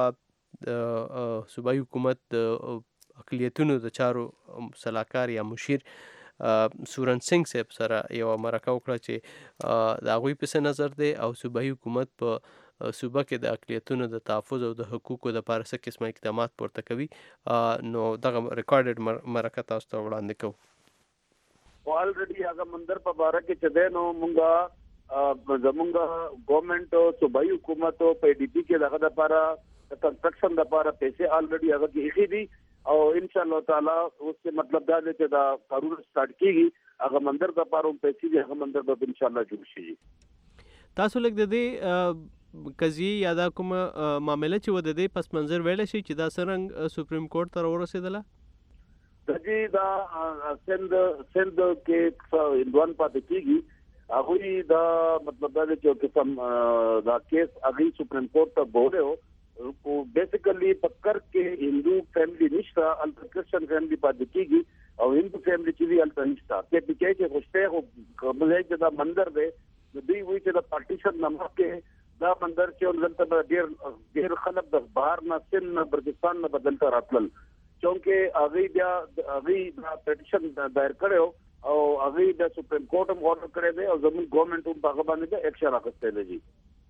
د صوبایي حکومت د اقلیتونو د چارو سلاکار یا مشیر سورن سنگ صاحب سره یو مرکه وکړه چې د هغوی پس نظر دی او صوبایي حکومت په صوبه کې د اقلیتونو د تحفظ او د حقوقو دپاره څه قسمه اقدامات پورته کوي. نو دغه ریکارډډ مرکه تاسو ته وړاندې کوو. او الریډي هغه مندر په باره کې چې دی نو مونږه زمونږ ګورنمنټ صوبایي حکومت په ډي پي کې دغه دپاره د کنسټرکشن دپاره پیسې الریډي هغه کې ایښي دي او ان شاء الله تعالی اوس مطلب دا دی چې دا کارونه سٹارټ کیږي هغه مندر دپاره هم پیسې دي هغه مندر به ان شاء الله جوړ شي. تاسو لږ د دې قضیې یا دا کومه معامله چې و د دې پس منظر ویلی شي چې دا څرنګه سپریم کورټ ته راورسېدله؟ دجی دا سند سند کې هندوان پاتې کیږي هغوی دا مطلب دا چې قسم دا کیس هغوی سپریم کورټ ته بوله او بیسیکلی پکر کې هندو فیملی نشته البته کرسچن فیملی پاتې کیږي او هندو فیملی چې وی البته نشته کې پکې چې خوشته او مزه چې دا مندر دی دوی وی چې دا پارټیشن نمبر کې دا مندر چې ولته ډیر ډیر خلک د بهر نه سن نه بلوچستان نه بدلته راتلل چونکه هغه بیا هغه دا پټیشن دایر کړو او هغه د سپریم کورټ هم اورډر کړی دی او زموږ ګورنمنټ هم په هغه باندې اکشن اخیستی دی.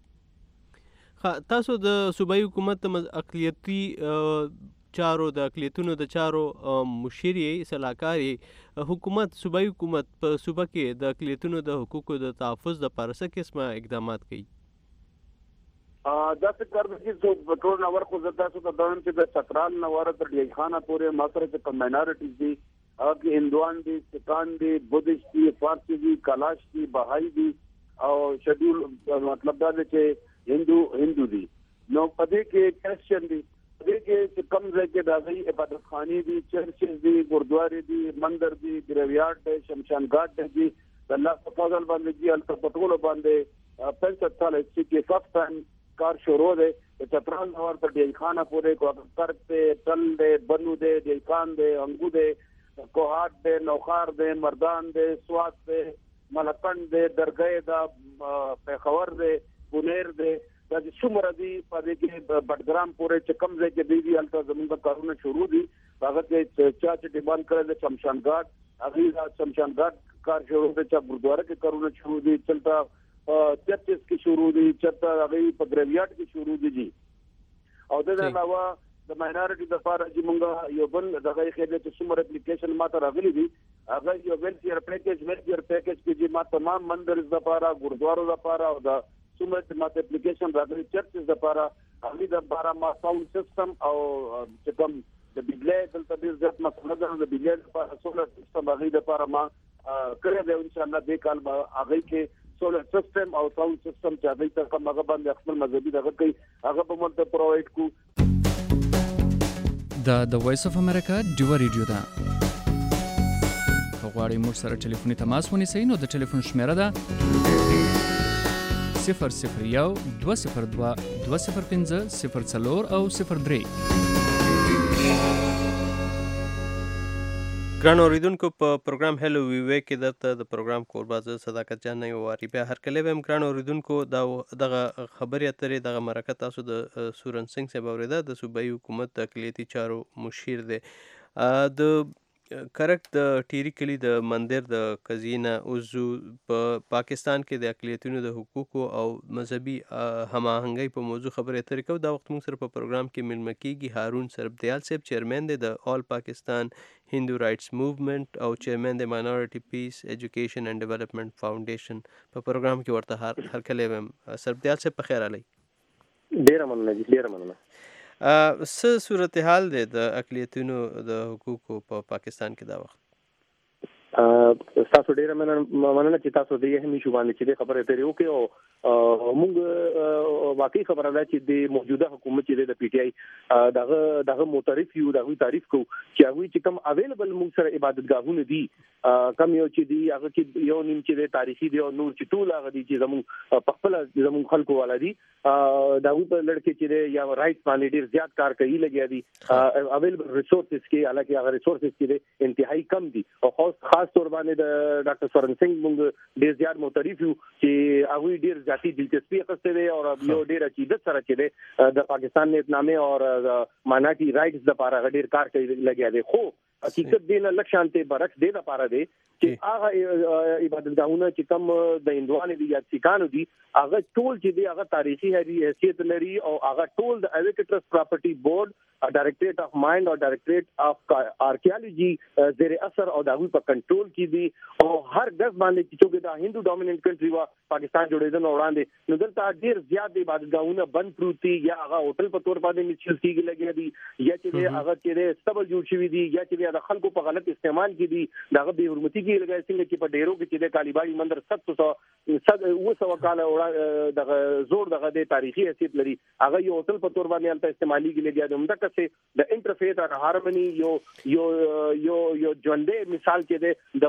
تاسو د صوبایي حکومت د اقلیتي چارو د اقلیتونو د چارو مشیر یې سلاکار یې حکومت صوبایي حکومت په صوبه کې د اقلیتونو د حقوقو د تحفظ دپاره څه قسمه اقدامات کوي؟ دا څه کار دی چې ټول نور خو زه تاسو ته وایم چې د چترال نه واره تر ډیخانه پورې ما سره چې په ماینارټیز دي هغه کې هندوان دي، سکان دي، بودیست دي، فارسی دي، کلاش دي، بهائی دي او شیډول مطلب دا دی چې هندو هندو دي. نو په دې کې کرسچن دي، په دې کې چې کوم ځای کې د هغوی عبادت خانې دي، چرچز دي، ګردوارې دي، مندر دي، ګریویارډ دی، شمشان ګاټ دی. د الله په فضل باندې دي هلته په ټولو باندې پنځه کاله هسټري کې فرسټ ټایم کار شروع دی. د چترال نه ورته ډیل خانه پورې کوکرک دی، ټل دی، بنو دی، ډیل خان دی، انګو دی، کوهاټ دی، نوخار دی، مردان دی، سوات دی، ملکند دی، درګۍ دا، پیښور دی، پونیر دی. دا چې څومره دي په دې کې بټګرام پورې چې کوم ځای کې دی دي هلته زموږ کارونه شروع دي. هغه کې چا چې ډیمانډ کړی دی شمشان ګاټ، هغوی دا شمشان ګاټ کار شروع دی. چا ګردواره کې کارونه شروع دي، چلته چرچز کې شروع دي، چلته هغوی په ګریویارډ کې شروع دي جي. او د دې علاوه د ماینارټي دپاره چې موږ یو بل دغه یې ښه دی چې څومره اپلیکیشن ماته راغلي دي هغه یو ویلفیر پیکیج ویلفیر پیکیج کې چې ما تمام مندرز دپاره، ګردوارو دپاره او د څومره ماته اپلیکیشن راغلي چرچز دپاره هغوی دپاره ما ساوند سیسټم او چې کوم د بجلۍ دلته ډېر زیات مسله ده، د بجلۍ دپاره سولر سیسټم هغوی دپاره ما کړی دی. انشاءالله دې کال به هغوی کې سولر سیسټم او ساوند سیسټم چې هغوی ته کوم هغه باندې خپل مذهبي دغه کوي هغه به موږ ته پرووایډ کړو. دا د وایس اف امریکا ډیوه ریډیو ده. که غواړئ موږ سره ټلیفوني تماس ونیسئ نو د ټلیفون شمیره ده صفر صفر یو دوه صفر دوه دوه صفر پنځه صفر څلور او صفر درې. ګران اوریدونکو په پروګرام هلو وی وی کې درته د پروګرام کوربه زه صداقت جان نه یو واري بیا هرکلی ویم. ګران اوریدونکو دا دغه خبرې اترې دغه مرکه تاسو د سورن سنګ صاحب اورېده، د صوبایي حکومت د اقلیتي چارو مشیر دی. د کرک د ټیری کلي د مندر د قضیې نه اوس په پاکستان کې د اقلیتونو د حقوقو او مذهبي هماهنګۍ په موضوع خبرې اترې کوو. دا وخت موږ سره په پروګرام کې میلمه کیږي هارون سربدیال صاحب، چیرمین دی د آل پاکستان هندو رایټس موومنټ او چیرمین دی ماینورټي پیس ایجوکیشن اینڈ ډیولپمنٹ فاونډیشن. په پروګرام کې ورته هرکلی ویم. سربدیال صاحب په خیر علی. ډېره مننه جی، ډېره مننه. څه صورتحال دی د اقلیتونو د حقوقو په پاکستان کې دا وخت؟ تاسو ډېره مننه چې تاسو د یې هم ایشو باندې چې خبرې اترې وکړې او موږ واقعي خبره ده چې د موجوده حکومت چې د پی ټی آی دغه دغه معترف یو دغه تعریف کوو چې هغوی چې کوم اویلیبل موږ سره عبادتګاهونه دي کم یو چې دي هغه کې یو نیم چې د تاریخي دی او نور چې ټول هغه دي چې زموږ په خپل زموږ خلکو والا دي د هغوی په لړ کې چې دی یا رایټس باندې ډېر زیات کار کوي لګیا دي. اویلیبل ریسورسز کې حالانکه هغه ریسورسز کې دی انتهایی کم دي او خاص طور باندې د ډاکټر سورن سنګ موږ ډېر زیات معترف یو چې هغوی ډېر زیاتې دلچسپي اخیستې دی او یو ډېر عقیدت سره چې دی د پاکستان نیتنامې او ماینارټي رایټس دپاره هغه ډېر کار کوي لګیا دی. خو حقیقت دی نه لږ شانتې برعکس دی دپاره دی چې هغه عبادتګاهونه چې کوم د هندوانو دي یا سیکانو دي هغه ټول چې دی هغه تاریخي حیثیت لري او هغه ټول د ایویکیټرس پراپرټي بورډ، ډایریکټریټ اف ماینډ او ډایریکټریټ اف آرکیالوجي زیر اثر او د هغوی په کنټرول کې دي او هر ګز باندې چې څوک د هندو ډومیننټ کنټري وه پاکستان جوړېده نو وړاندې نو دلته ډېر زیات د عبادتګاهونه بند پروت دي یا هغه هوټل په طور باندې مسیوز کېږي لګیا دي یا چې دی هغه چې دی سټبل جوړ شوي دي یا چې دی د خلکو په غلط استعمال کې دي د هغه بې حرمتي کې لګیا څنګه چې په ډیرو کې چې د کالیباړي مندر ست سو اوه سوه کاله دغه زور دغه د تاریخي حیثیت لري هغه یو هوټل په طور باندې هلته استعمالېږي لګیا دی. همدغسې د انټرفیت او هارمني یو یو یو یو ژوندی مثال چې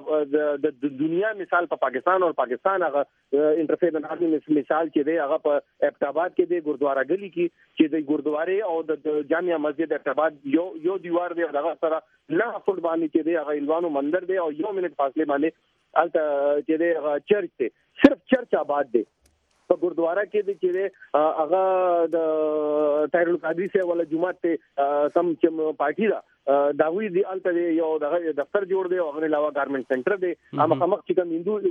دی د دنیا مثال په پاکستان او پاکستان هغه انټرفیت او هارمني مثال چې دی هغه په ابټاباد کې دی ګردواره گلی کې چې د ګردوارې او د جامع مسجد ابټاباد یو یو دیوار دی دغه سره نه فوټ باندې چې دی هغه هندوانو مندر دی او یو منټ فاصله باندې هلته چې دی هغه چرچ دی، صرف چرچ آباد دی. په ګردواره کې دی چې دی هغه د طاهر القادري صاحب والا جومات ته کم چې پارټي ده دا هغوی دی هلته یو دغه دفتر جوړ دی او هغه علاوه ګارمنټ سنټر دی. مخامخ چې کوم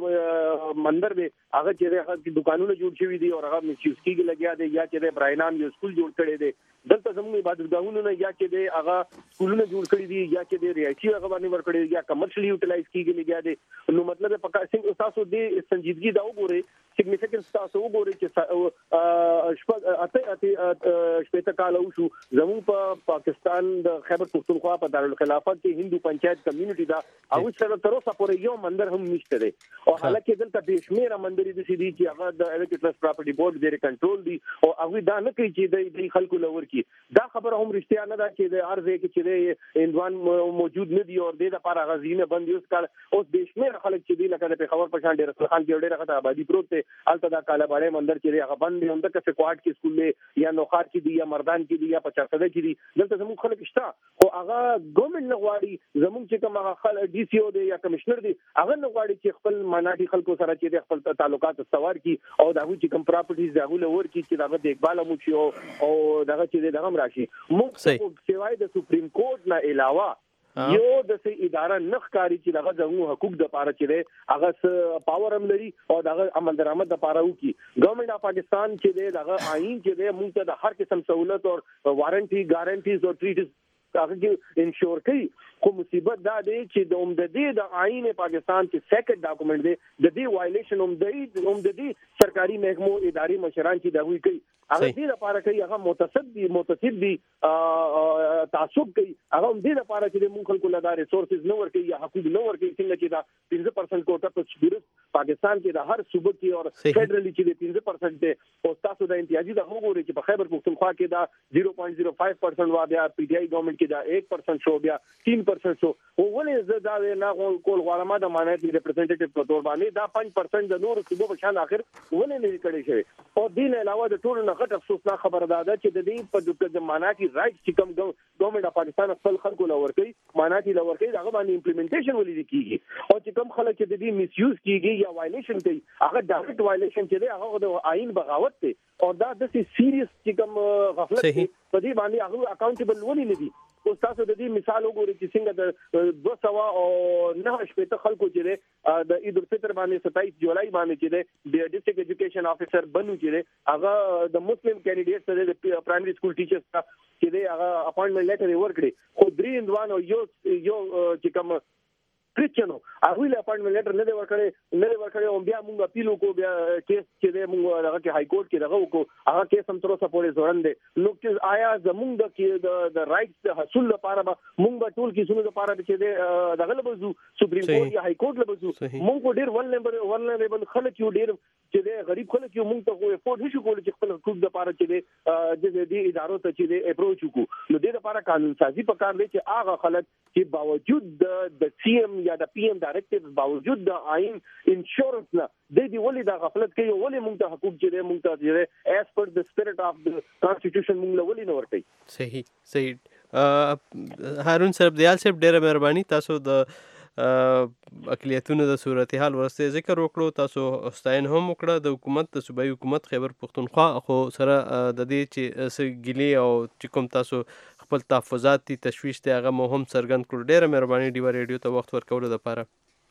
هندو مندر دی هغه چې دی هغه دوکانونه جوړ شوي دي او هغه مسیوز کېږي لګیا دی یا چې دی براینام یو سکول جوړ کړی دی. دلته زموږ عبادتګاهونه نه یا چې دی هغه سکولونه جوړ کړي دي یا چې دی رهایشي هغه باندې ورکړی دی یا کمرشلی یوټیلایز کېږي لګیا دی. نو مطلب یې تاسو دې سنجیدګي دا وګورئ، سیګنیفیکنس تاسو وګورئ چې شپږ اته اته شپږ کال وشو زموږ په پاکستان د خیبر پختونخوا په دارالخلافت کې هندو پنچایت کمیونټي دا او سره تر اوسه پورې یو مندر هم نشته دی او حالکه دلته د شمیره مندرې د سړي چې هغه د الکټرس پراپرټي بورډ ډېر کنټرول دی او هغه دا نه کوي چې د خلکو لور کی دا خبره هم رښتیا نه ده چې د ارزه کې چې اندوان موجود نه دی او د لپاره غزینه بند یوز کړ اوس د شمیره خلک چې دی لکه د پیښور په شان ډېر خلک ډېر غته آبادی پروت دی الته دا کاله باندې مندر چې هغه بند دی هم د کسه کوارټ کې سکول یا نوخار کې دی یا مردان کې دی یا په چرته کې دی دلته زموږ خلک شته او هغه ګورنمنت نه غواړي زموږ چې کوم هغه خلک ډي سي او دی یا کمشنر دی هغه نه غواړي چې خپل مناټي خلکو سره چې خپل تعلقات استوار کی او دا چې کوم پراپرټیز دا ولور کی چې دا د اقبال مو شي او دا چې دا هم راشي موږ سیوای د سپریم کورټ نه علاوه یو د سي اداره نخکاری چې دغه زمو حقوق د پاره چې هغه پاور هم لري او دغه عمل درآمد د پاره وکي ګورنمنت اف پاکستان چې دغه آئین چې موږ ته د هر قسم سہولت او وارنټي ګارانټیز او ټریټس هغه کې انشور کوي خو مصیبت دا دی چې د عمددي د آئین پاکستان چې سیکنډ ډاکومنٹ دی د دې وایلیشن عمددي عمددي سرکاري محکمو اداري مشران چې دا وی کوي هغه دې لپاره کوي هغه متصد دي متصد دي تعصب کوي هغه هم دې لپاره چې موږ خلکو لدا ریسورسز نو ورکوي یا حقوق نو ورکوي څنګه چې دا پنځه پرسنټ کوټه په سپیرس پاکستان کې د هر صوبه کې او فدرالي چې پنځه پرسنټ دی او تاسو د امتیازي د وګورئ چې په خیبر پختونخوا کې دا صفر پوائنټ صفر پنځه پرسنټ وا بیا پی ټی آی ګورنمنت کې دا ایک پرسنټ شو بیا تین پرسنټ شو او ولې زه دا نه کول غواړم د مانایت ریپرزنټیټیو په تور باندې دا پنځه پرسنټ د نور صوبو په شان اخر ولې نه کړی شوی او دین علاوه د ټول نه غټ افسوسناک خبره ده چې د دې په د مانایت رائټ چې کوم ګورنمنت اف پاکستان خپل خلکو لور کوي مانایت لور کوي هغه باندې امپلیمنټیشن ولې کیږي او چې کوم خلک چې د دې میس یوز کیږي یا وایلیشن کوي هغه ډایرکټ وایلیشن چې دی هغه د آئین بغاوت دی او دا د سیریس چې کوم غفلت په دې باندې هغه اکاونټیبل ولې نه دي او تاسو د دې مثال وګورئ چې څنګه د دوه سوه او نه شپږ خلکو چې د عید الفطر باندې ستایس جولای باندې چې د ډیسټریکټ ایجوکیشن افیسر بنو چې هغه د مسلم کینډیډیټ سره د پرایمري سکول ټیچرز چې هغه اپاینټمنټ لیټر ورکړي خو درې اندوان او یو یو چې کوم کرسچنو هغه له اپاینټمنټ لیټر نه دی ورکړي نه دی ورکړي او بیا موږ اپیل وکړو بیا کیس چې دی موږ هغه کې های کورټ کې دغه وکړو هغه کیس هم تر اوسه پورې ځوړند دی نو چې آیا زموږ د کې د رائټس د حصول لپاره موږ به ټول کیسونو لپاره چې دی دغه لبزو سپریم کورټ یا های کورټ لبزو موږ ډیر ون نمبر ون لیول خلک یو ډیر چې دی غریب خلک یو موږ ته افورد نشو کولای چې خپل حقوق لپاره چې دی د دې ادارو ته چې دی اپروچ وکړو نو دې لپاره قانون سازي پکار دی چې هغه خلک چې باوجود د سی ایم یا د پی ایم ډایرکټیو باوجود د آئین انشورنس نه د دې ولې د غفلت کوي ولې موږ ته حقوق چې موږ ته چې ایز پر د سپیرټ اف د کانسټیټیوشن موږ ولې نه ورکړي صحیح صحیح هارون صاحب دیال صاحب ډیره مهرباني تاسو د اقلیتونو د صورتحال ورسته ذکر وکړو تاسو ستاین هم وکړه د حکومت د صوبایي حکومت خیبر پختونخوا خو سره د دې چې سګلی او چې کوم تاسو خپل تحفظات دي تشویش دی هغه مو هم څرګند کړو ډیره مهرباني ډیوا ریډیو ته وخت ورکولو لپاره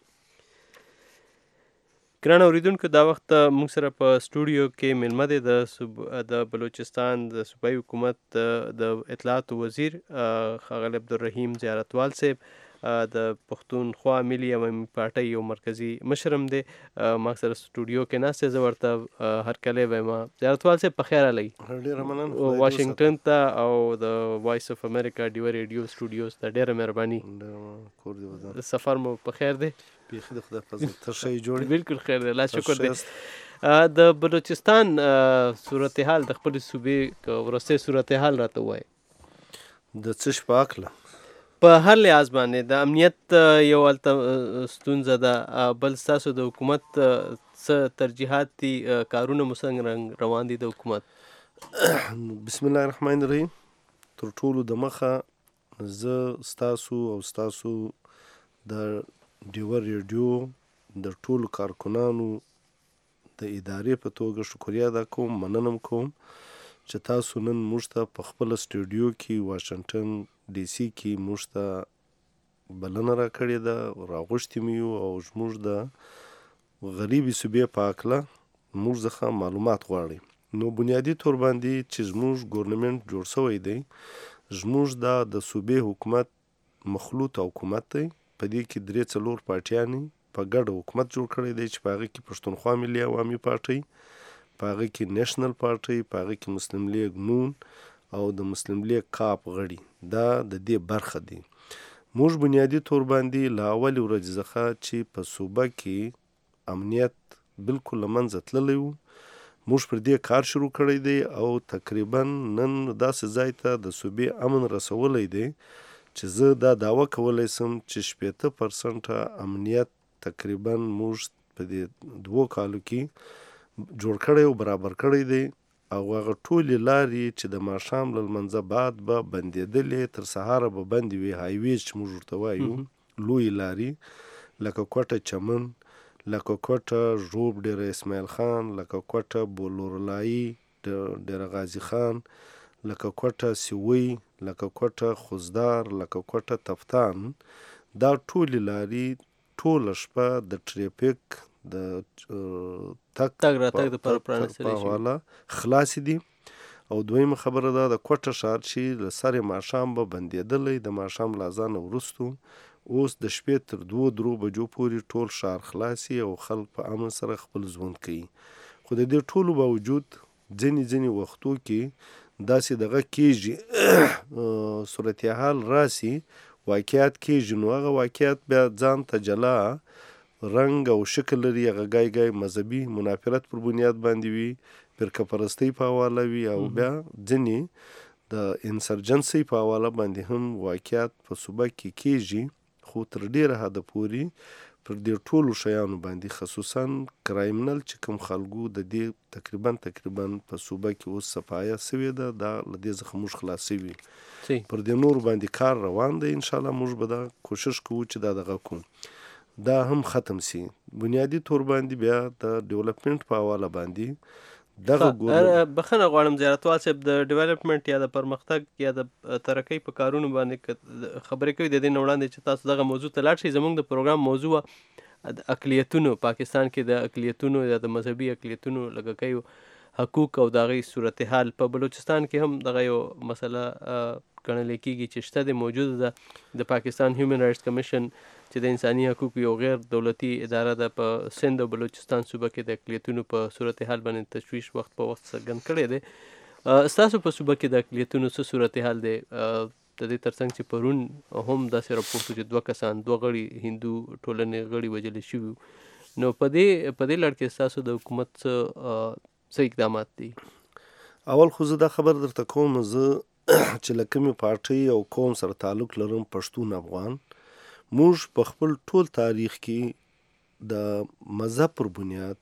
ګران اوریدونکو دا وخت موږ سره په سټوډیو کې میلمه دی د د بلوچستان د صوبایي حکومت د اطلاعات وزیر ښاغلی عبدالرحیم زیارتوال صاحب د پښتونخوا ملي عوامي پارټۍ یو مرکزي مشرم دی ما سره سټوډیو کې ناست زه ورته هرکلی وایم زیارتوال صاحب په خیر راغلی ډېره مننه واشنګټن ته او د وایس اف امریکا ډیوا ریډیو سټوډیوز ته ډېره مهرباني سفر مو په خیر دی بیخي د خدای فضل تر شی جوړ بالکل خیر دی الله شکر دی د بلوچستان صورتحال د خپل صوبې ورسته صورتحال راته وایي د څه شپه اکله په هر لحاظ باندې د امنیت یو هلته ستونزه ده بل ستاسو د حکومت څه ترجیحات دي کارونه مو څنګه روان دي د حکومت بسم الله الرحمن الرحیم تر ټولو د مخه زه ستاسو او ستاسو د ډیوا ریډیو د ټولو کارکنانو د ادارې په توګه شکریا ادا کوم مننم کوم چې تاسو نن موږ ته په خپل سټوډیو کې واشنګټن ډي سي کې موږ ته بلنه راکړې ده راغوښتي مو یو او زموږ د غریبې صوبې په هکله موږ څخه معلومات غواړئ نو بنیادي طور باندې چې زموږ ګورنمنټ جوړ شوی دی زموږ دا د صوبې حکومت مخلوط حکومت دی په دې کې درې څلور پارټیانې په ګډه حکومت جوړ کړی دی چې په هغې کې پښتونخوا ملي عوامي پارټۍ په هغه کې نېشنل پارټۍ، په هغه کې مسلم لیگ نون او د مسلم لیگ کاپ غړي دا د دې برخه دي. موږ بنیادي تور باندې له اولې ورځې څخه چې په صوبه کې امنیت بالکل له منځه تللی و، موږ پر دې کار شروع کړی دی او تقریبا نن داسې ځای ته د صوبې امن رسولی دی چې زه دا دعوه کولی سم چې شپېته پرسنټه امنیت تقریبا موږ په دې دوو کالو کې جوړ کړی او برابر کړی دی او هغه ټولې لارې چې د ماښام له لمانځه بعد به بندېدلې تر سهاره به بندې وي، هایویز چې موږ ورته وایو، لویې لارې لکه کوټه چمن، لکه کوټه ژوب ډیره اسماعیل خان، لکه کوټه بولورلایي ډیره غازي خان، لکه کوټه سیوی، لکه کوټه خوزدار، لکه کوټه تفتان، دا ټولې لارې ټوله شپه د ټریفیک د تک تګ راتګ دپاره پرانستلی شوي حواله خلاصې دي. او دویمه خبره دا د کوټه ښار چې له سرې ماښام به بندېدلی، د ماښام له اذانه وروستو اوس د شپې تر دوو درو بجو پورې ټول ښار خلاصي او خلک په امن سره خپل ژوند کوي. خو د دې ټولو باوجود ځینې ځینې وختو کې داسې دغه کېږي صورتحال راسي، واقعیت کېږي، نو هغه واقعیت بیا ځان ته جلا رنګ او شکل لري. هغه ګای ګای مذهبي منافرت پر بنیاد باندې وي، فرقه پرستۍ په حواله وي، او بیا ځینې د انسرجنسۍ په حواله باندې هم واقعیت په صوبه کې کېږي. خو تر ډېره حده پورې پر دې ټولو شیانو باندې خصوصا کرایمنل چې کوم خلکو د دې تقریبا تقریبا په صوبه کې اوس صفایه سوې ده، دا له دې څخه موږ خلاص سوي، پر دې نور باندې کار روان دی. انشاءالله موږ به دا کوشش کوو چې دا دغه کوم دا هم ختم سي. بنیادي تور باندې بیا د ډیولپمنٹ په حواله باندې دغه بخښنه غواړم زیارتوال صاحب، د ډیولپمنٹ یا د پرمختګ یا د ترقۍ په کارونو باندې خبرې کوي، د دې نه وړاندې چې تاسو دغه موضوع ته لاړ شئ. زموږ د پروګرام موضوع د اقلیتونو، پاکستان کې د اقلیتونو یا د مذهبي اقلیتونو لږکیو حقوق او د هغې صورتحال. په بلوچستان کې هم دغه یو مسله ګڼلی کېږي چې شته د موجوده ده د پاکستان هیومن رایټس کمیشن چې د انساني حقوقو یو غیر دولتي اداره ده په سند او بلوچستان صوبه کې د اقلیتونو په صورتحال باندې تشویش وخت په وخت څرګند کړی دی. ستاسو په صوبه کې د اقلیتونو څه صورتحال دی؟ د دې ترڅنګ چې پرون هم داسې راپورټ و چې دوه کسان دوه غړي هندو ټولنې غړي وژلي شوي، نو په دې په دې لړ کې ستاسو د حکومت څه څه اقدامات دي؟ اول خو زه دا خبر درته کوم، زه چې له کومې پارټۍ او قوم سره تعلق لرم، پښتون افغان، موږ په خپل ټول تاریخ کې د مذهب پر بنیاد،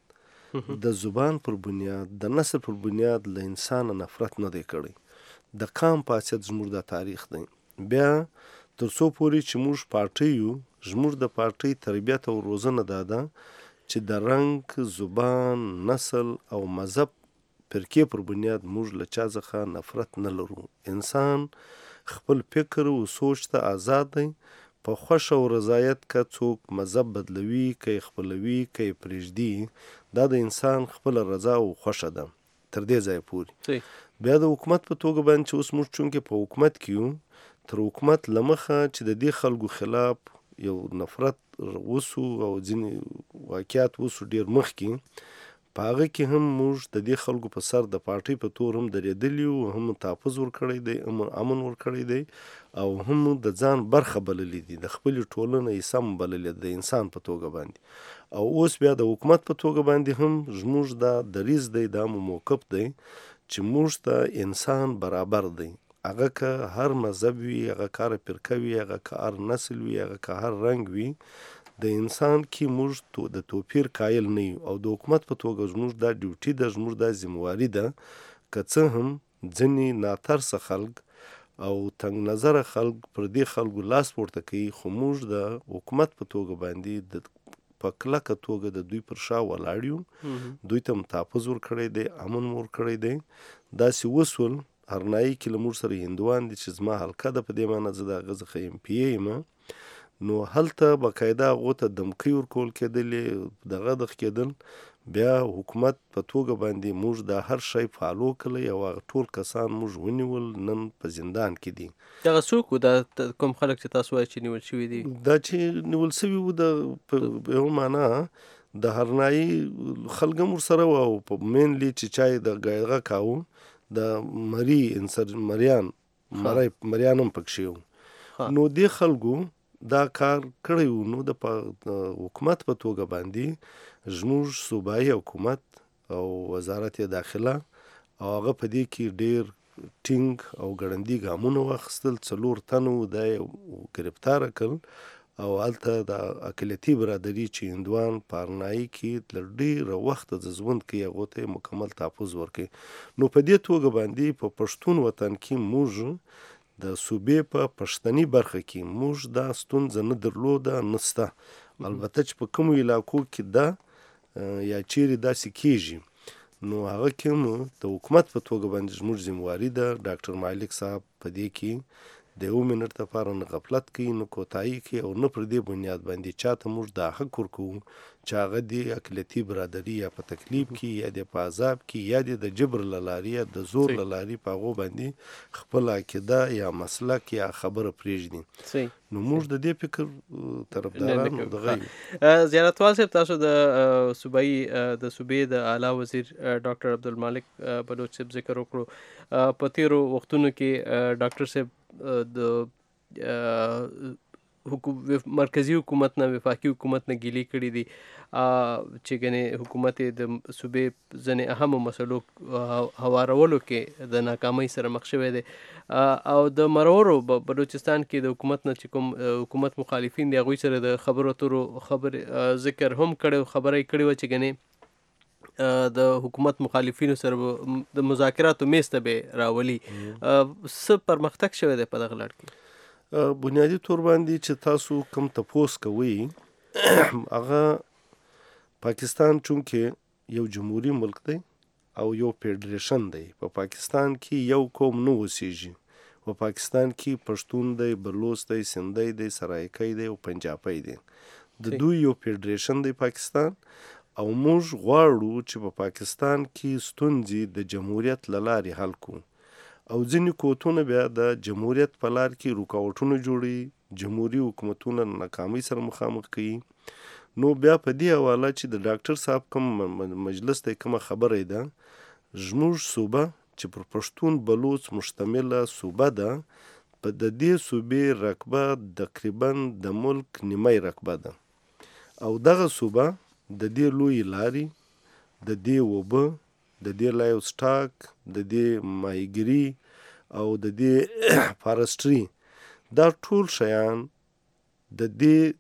د زبان پر بنیاد، د نسل پر بنیاد له انسانه نفرت نه دی کړی. د قام په حیثیت زموږ د تاریخ دی. بیا تر څو پورې چې موږ پارټۍ یو، زموږ د پارټۍ تربیت او روزنه دا ده چې د رنګ، زبان، نسل او مذهب فرقې پر بنیاد موږ له چا څخه نفرت نه لرو. انسان خپل فکر او سوچ ته آزاد دی، په خوښه او رضایت که څوک مذهب بدلوي، که یې خپلوي، که یې پرېږدي، دا د انسان خپله رضا او خوښه ده تر دې ځایه پورې. بیا د حکومت په توګه باندې چې اوس موږ چونکې په حکومت کې یو، تر حکومت له مخه چې د دې خلکو خلاف یو نفرت وسو او ځینې واقعیات وسو ډېر مخکې، په هغه کې هم موږ د دې خلکو په سر د پارټۍ په تور هم درېدلي یو، هم تحفظ ورکړی دی، هم امن ورکړی دی، او هم د ځان برخه بللي دي، د خپلې ټولنې حصه هم بللې ده د انسان په توګه باندې. او اوس بیا د حکومت په توګه باندې هم زموږ دا دریځ دی، دا مو موقف دی چې موږ ته انسان برابر دی، هغه که هر مذهب وي، هغه که هر فرقه وي، هغه که هر نسل وي، هغه که هر رنګ وي، د انسان کې موږ د توپیر قایل نه یو. او د حکومت په توګه زموږ دا ډیوټي ده، زموږ دا ذمواري ده، که څه هم ځینې ناترسه خلک او تنګ نظره خلک پر دې خلکو لاس پورته کوي، خو موږ د حکومت په توګه باندې د په کلکه توګه د دوی پر شا ولاړ یو. دوی ته تحفظ ورکړی دی، امن ورکړی دی. داسې وسول هرنایي کې له موږ سره هندوان دي چې زما حلقه ده، په دې معنی زه د هغه څخه ایم پی ای یم، نو هلته باقاعده هغو ته دمکۍ ورکول کېدلې، دغه دغ کېدل. بیا حکومت په توګه باندې موږ دا هر شی فالو کړی او هغه ټول کسان موږ ونیول، نن په زندان کې دي. دغه څوک وو دا کوم خلک چې تاسو وایئ چې نیول شوي دي؟ دا چې نیول شوي وو د په یو معنا د هرنایي خلک هم ورسره وو او په مینلی چې چای د ګایغه کاوه د مري انسر مریان مری مریان هم پکښې وو. نو دې خلکو دا کار کړی وو. نو د حکومت په توګه باندې زموږ صوبایي حکومت او وزارت داخله او هغه په دې کې ډېر ټینګ او ګړندي ګامونه واخیستل. څلور تنو دا یې ګرفتاره کړل او هلته د اقلیتي برادري چې هندوان په هرنایي کې له ډېره وخته د ژوند کې هغو ته یې مکمل تحفظ ورکوي. نو په دې توګه باندې په پښتون وطن کې موږ د صوبې په پښتني برخه کې موږ دا ستونزه نه درلوده نه شته. البته چې په کومو علاقو کې دا یا چیرې داسې کېږي نو هغه کې هم د حکومت په توګه باندې زموږ ذمواري ده. ډاکټر مالک صاحب په دې کې د یو منټ لپاره نه غفلت کوي نه کوتاهي کوي او نه پر دې بنیاد باندې چاته موږ دا حق ورکوو چې هغه د اقلیتي برادري یا په تکلیف کې یا د په عذاب کې یا د جبر له لارې یا د زور له لارې په هغو باندې خپل عقیده یا مسلک یا خبره پرېږدي. نو موږ د دې فکر طرفداران دغه یو. زیارتوال صاحب تاسو د صوبایي د صوبې د اعلی وزیر ډاکټر عبدالمالک بلوچ صاحب ذکر وکړو. په تېرو وختونو کې ډاکټر صاحب د مرکزی حکومت نه وفاقي حکومت نه ګیلې کړي دي چې ګنې حکومت د صوبې ځینې اهمو مسلو هوارولو کې د ناکامۍ سره مخ شوی دی او د مرورو بلوچستان کې د حکومت نه چې کوم حکومت مخالفین دي هغوی سره د خبرو اترو خبر ذکر هم کړی خبره یې کړې وه چې ګنې د حکومت مخالفینو سره د مذاکراتو میز ته به راولي. څه پرمختګ شوی دی په دغه لړ کې؟ بنیادي طور باندې چې تاسو کوم تپوس کوئ هغه پاکستان چونکې یو جمهوري ملک دی او یو فیډریشن دی. په پاکستان کې یو قوم نه اوسیږي. په پاکستان کې پښتون دی، بلوچ دی، سندی دی، سرایکی دی او پنجابی دی. د دوی یو فیډریشن دی پاکستان او موږ غواړو چې په پاکستان کې ستونزې د جمهوریت له لارې حل کړو او ځینې قوتونه بیا د جمهوریت په لار کې رکاوټونه جوړوي، جمهوري حکومتونه ناکامۍ سره مخامخ کوي. نو بیا په دې حواله چې د ډاکټر صاحب کوم مجلس ته کومه خبره ده زموږ صوبه چې پر پښتون بلوچ مشتمله صوبه ده په د دې صوبې رقبه تقریبا د ملک نیمه رقبه ده او دغه صوبه د دې لوی لارې د دې اوبه د دې لایو سټاک د دې ماهیګیري او د دې فارسټري دا ټول شیان د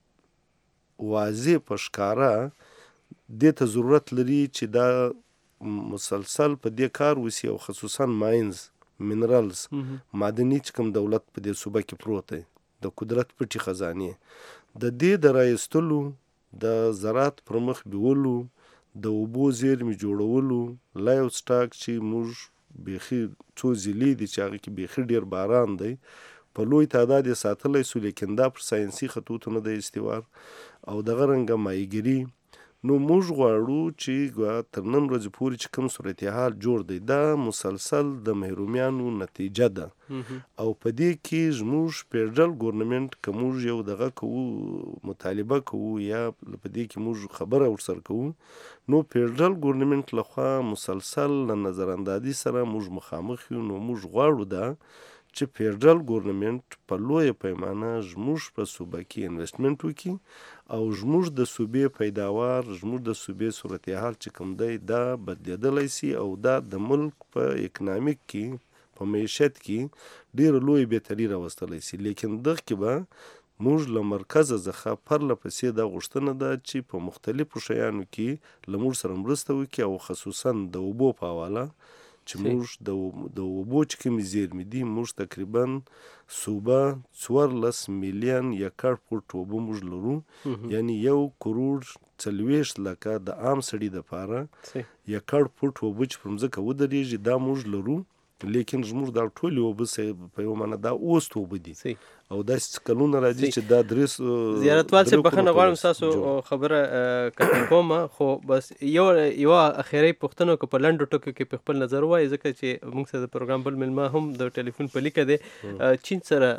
دې واضح په ښکاره دې ته ضرورت لري چې دا مسلسل په دې کار وسی او خصوصا ماینز منرالز معدني چې کوم دولت په دې صوبه کې پروت دی د قدرت پټي خزانې د دې د رایستلو د زراعت پر مخ بیولو د اوبو زیرمې جوړولو لایو سټاک چې موږ بیخي څو ضلعې دي چې هغه کې بیخي ډېر باران دی په لوی تعداد یې ساتلی سو لیکن دا پر ساینسي خطوطو نه دی استوار او دغه رنګه ماهیګیري. نو موږ غواړو چې تر نن ورځې پورې چې کوم صورتحال جوړ دی دا مسلسل د محرومیانو نتیجه ده او په دې کې زموږ فیډرل ګورنمنټ که موږ یو دغه کوو مطالبه کوو یا په دې کې موږ خبره ورسره کوو نو فیډرل ګورنمنټ لخوا مسلسل له نظراندازي سره موږ مخامخ یو. نو موږ غواړو دا چې فیډرل ګورنمنټ په لویه پیمانه زموږ په صوبه کې انویسټمنټ وکړي او زموږ د صوبې پیداوار زموږ د صوبې صورتحال چې کوم دی دا بدلیدلی سي او دا د ملک په اکنامیک کې په معیشت کې ډېره لویه بهتري راوستلی سي. لیکن دغه کې به موږ له مرکزه څخه پرله پسې دا غوښتنه ده چې په مختلفو شیانو کې له موږ سره مرسته وکړي او خصوصا د اوبو په حواله چې موږ د اوبو چې کومې زیرمې دي موږ تقریبا صوبه څوارلس میلیون یکړ فوټ اوبه موږ لرو یعنی یو کروړ څلوېښت لکه د عام سړي دپاره یکړ فوټ اوبه چې پر مځکه ودرېږي دا موږ لرو. لیکن زموږ دا ټولې اوبه په یوه معنا دا اوست اوبه دي او داسې کلونه راځي چې دا درې زیارتوال صاحب بخښنه غواړم ستاسو خبره قطع کومه خو بس یو یوه اخري پوښتنه که په لنډو ټکو کې په خپل نظر ووایي ځکه چې موږ سره د پروګرام بل مېلمه هم د ټلیفون په لیکه دی چین سره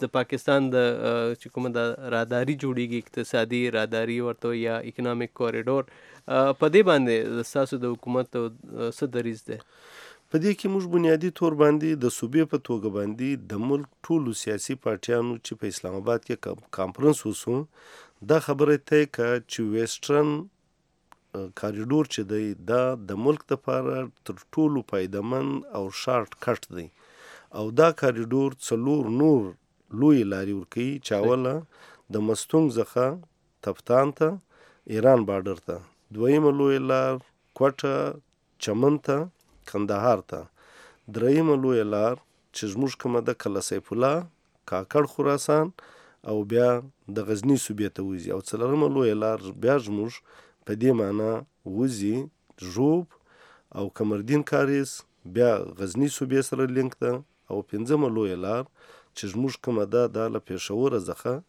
د پاکستان د چې کومه د راداري جوړیږي اقتصادي راداري ورته یا اکنامک کوریډور په دې باندې ستاسو د حکومت څه دریځ دی؟ په دې کې موږ بنیادي تور باندې د صوبې په توګه باندې د ملک ټولو سیاسي پارټیانو چې په اسلام آباد کې کانفرنس وسو دا خبره ته ک چې ویسټرن کاریډور چې دی دا د ملک لپاره تر ټولو پایدمن او شارټ کټ دی او دا کاریډور څلور نور لوی لاري ورکی چاوله د مستونګ څخه تفتان ته ایران بارډر ته دویمه لوی لار کوټه چمن ته کندهار ته درېیمه لویه لار چې زموږ کومه ده کله سیف الله کاکړ خراسان او بیا د غزني صوبې ته وځي او څلورمه لویه لار بیا زموږ په دې معنا وځي ژوب او کمردین کاریز بیا غزني صوبې سره لینک ده او پنځمه لویه لار چې زموږ کومه ده دا له پېښوره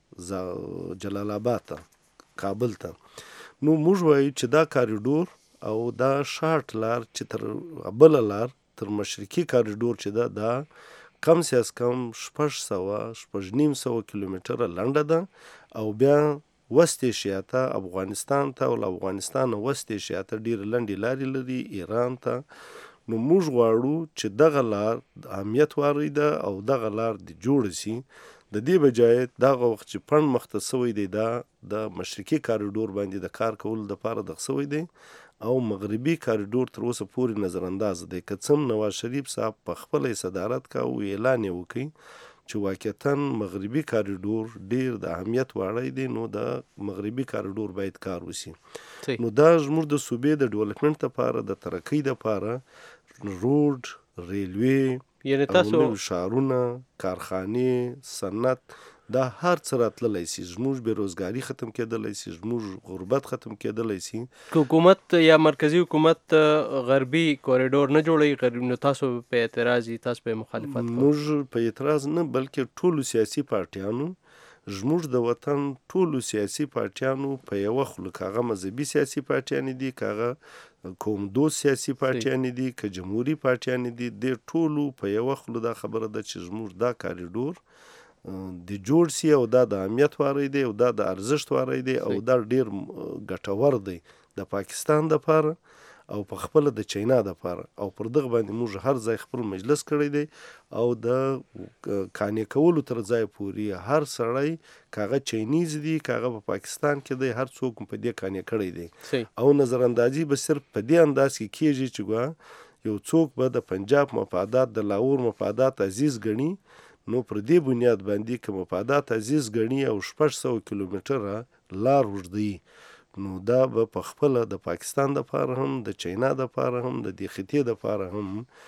څخه جلال آباد ته کابل ته نو موږ وایو چې دا کاریډور او دا شارټ لار چې تر بل لار تر مشرقي کاریډور چې دا دا کم سیاس کم شپږ سوه شپږ نیم سوه کیلومتره لنډه ده او بیا وست ایشیا ته افغانستان ته او افغانستان وست ایشیا ته ډېرې لنډې لارې لري ایران ته نو موږ غواړو چې دغه لار اهمیت واری ده او دغه لار د جوړ شي د دې بجای دغه وخت چې پړن مخته سوی دی دا د مشرقي کاریډور باندې د کار کولو دپاره دغه سوی دی او مغربي کاریډور تر اوسه پورې نظر انداز دی که څه نواز شریف صاحب په خپله صدارت کا او اعلان یې وکړي چې واقعتا مغربي کاریډور ډیر د اهمیت واړی دی نو د مغربي کاریډور باید کار وشي نو دا زموږ د صوبې د ډیولپمنټ لپاره د ترقۍ لپاره روډ ریلوې یعنی تاسو شهرونه کارخانې صنعت دا هر څه راتللی شي زموږ بېروزګاري ختم کېدلی شي زموږ غربت ختم کېدلی شي حکومت یا مرکزی حکومت غربي کوریډور نه جوړوي نو تاسو په اعتراض تاسو په مخالفت موږ په اعتراض نه بلکې ټولو سیاسي پارټیانو زموږ د وطن ټولو سیاسي پارټیانو په یوه خوله که هغه مذهبي سیاسي پارټیانې دي که هغه قوم دوست سیاسي پارټیانې دي که جمهوري پارټیانې دي د ټولو په یوه خوله دا خبره ده چې زموږ دا کاریډور د جوړ سي او دا د اهمیت واری دی او دا د ارزښت واری دی او دا ډیر ګټور دی د پاکستان دپاره او په خپله د چاینا دپاره او پر دغه باندې موږ هر ځای خپل مجلس کړی دی او د قانع کولو تر ځای پورې هر سړی که هغه چاینیز دی که هغه په پاکستان کې دی هر څوک په دې قانع کړی دی او نظر اندازي به صرف په دې انداز کې کیږي چې ګویا یو څوک به د پنجاب مفادات د لاهور مفادات عزیز ګڼي نو پر دې بنیاد باندې که مفادات عزیز ګڼي او شپږ سوه کیلومتره لار اوږدوي نو دا به په خپله د پاکستان دپاره هم د چاینا دپاره هم د دې خطې دپاره هم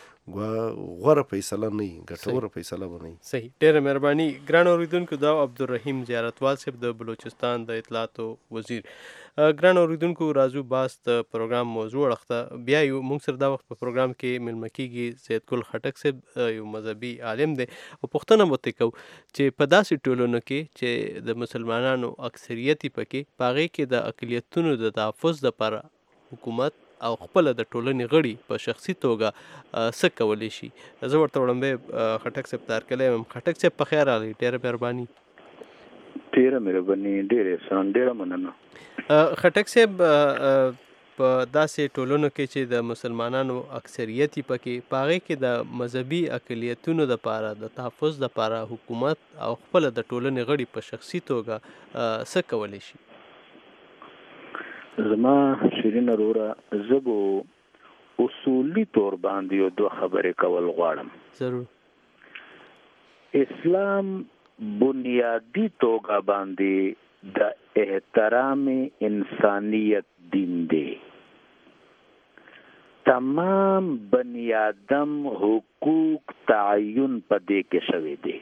غوره فیصله نه وي ګټوره فیصله به نه وي. صحیح، ډېره مهرباني. ګران اورېدونکو دا عبدالرحیم زیارتوال صاحب د بلوچستان د اطلاعاتو وزیر. ګران اورېدونکو راځو باس د پروګرام موضوع اړخته بیا یو موږ سره دا وخت په پروګرام کې میلمه کېږي سید ګل خټک صاحب یو مذهبي عالم دی او پوښتنه مو ترې کوو چې په داسې ټولنو کې چې د مسلمانانو اکثریت یې پکې په هغې کې د اقلیتونو د تحفظ دپاره حکومت او خپله د ټولنې غړي په شخصي توګه څه کولی شي. زه ورته وړاندې خټک صاحب ته هرکلی یم. خټک صاحب په خیر راغلی، ډېره مهرباني. ډېره مهرباني، ډېر احسان، ډېره مننه. خټک صاحب په داسې ټولنو کې چې د مسلمانانو اکثریت یې پکې په هغې کې د مذهبي اقلیتونو دپاره د تحفظ دپاره حکومت او خپله د ټولنې غړي په شخصي توګه څه کولی شي؟ زما شیرین وروره زه به اصولي طور باندې یو دوه خبرې کول غواړم. ضرور. اسلام بنیادی توګه باندې د احترام انسانیت دین دی. تمام بنی آدم حقوق تعین په دې کې شوی دی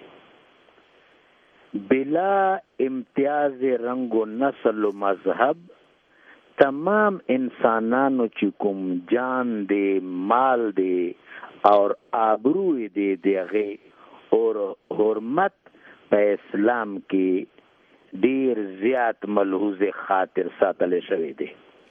بلا امتیاز رنگ و نسل و مذهب. تمام انسانانو چې کوم جان دی، مال دی اور آبرو دی دی هغې اور حرمت په اسلام کې ډیر زیات ملحوظ خاطر ساتل شوی دی.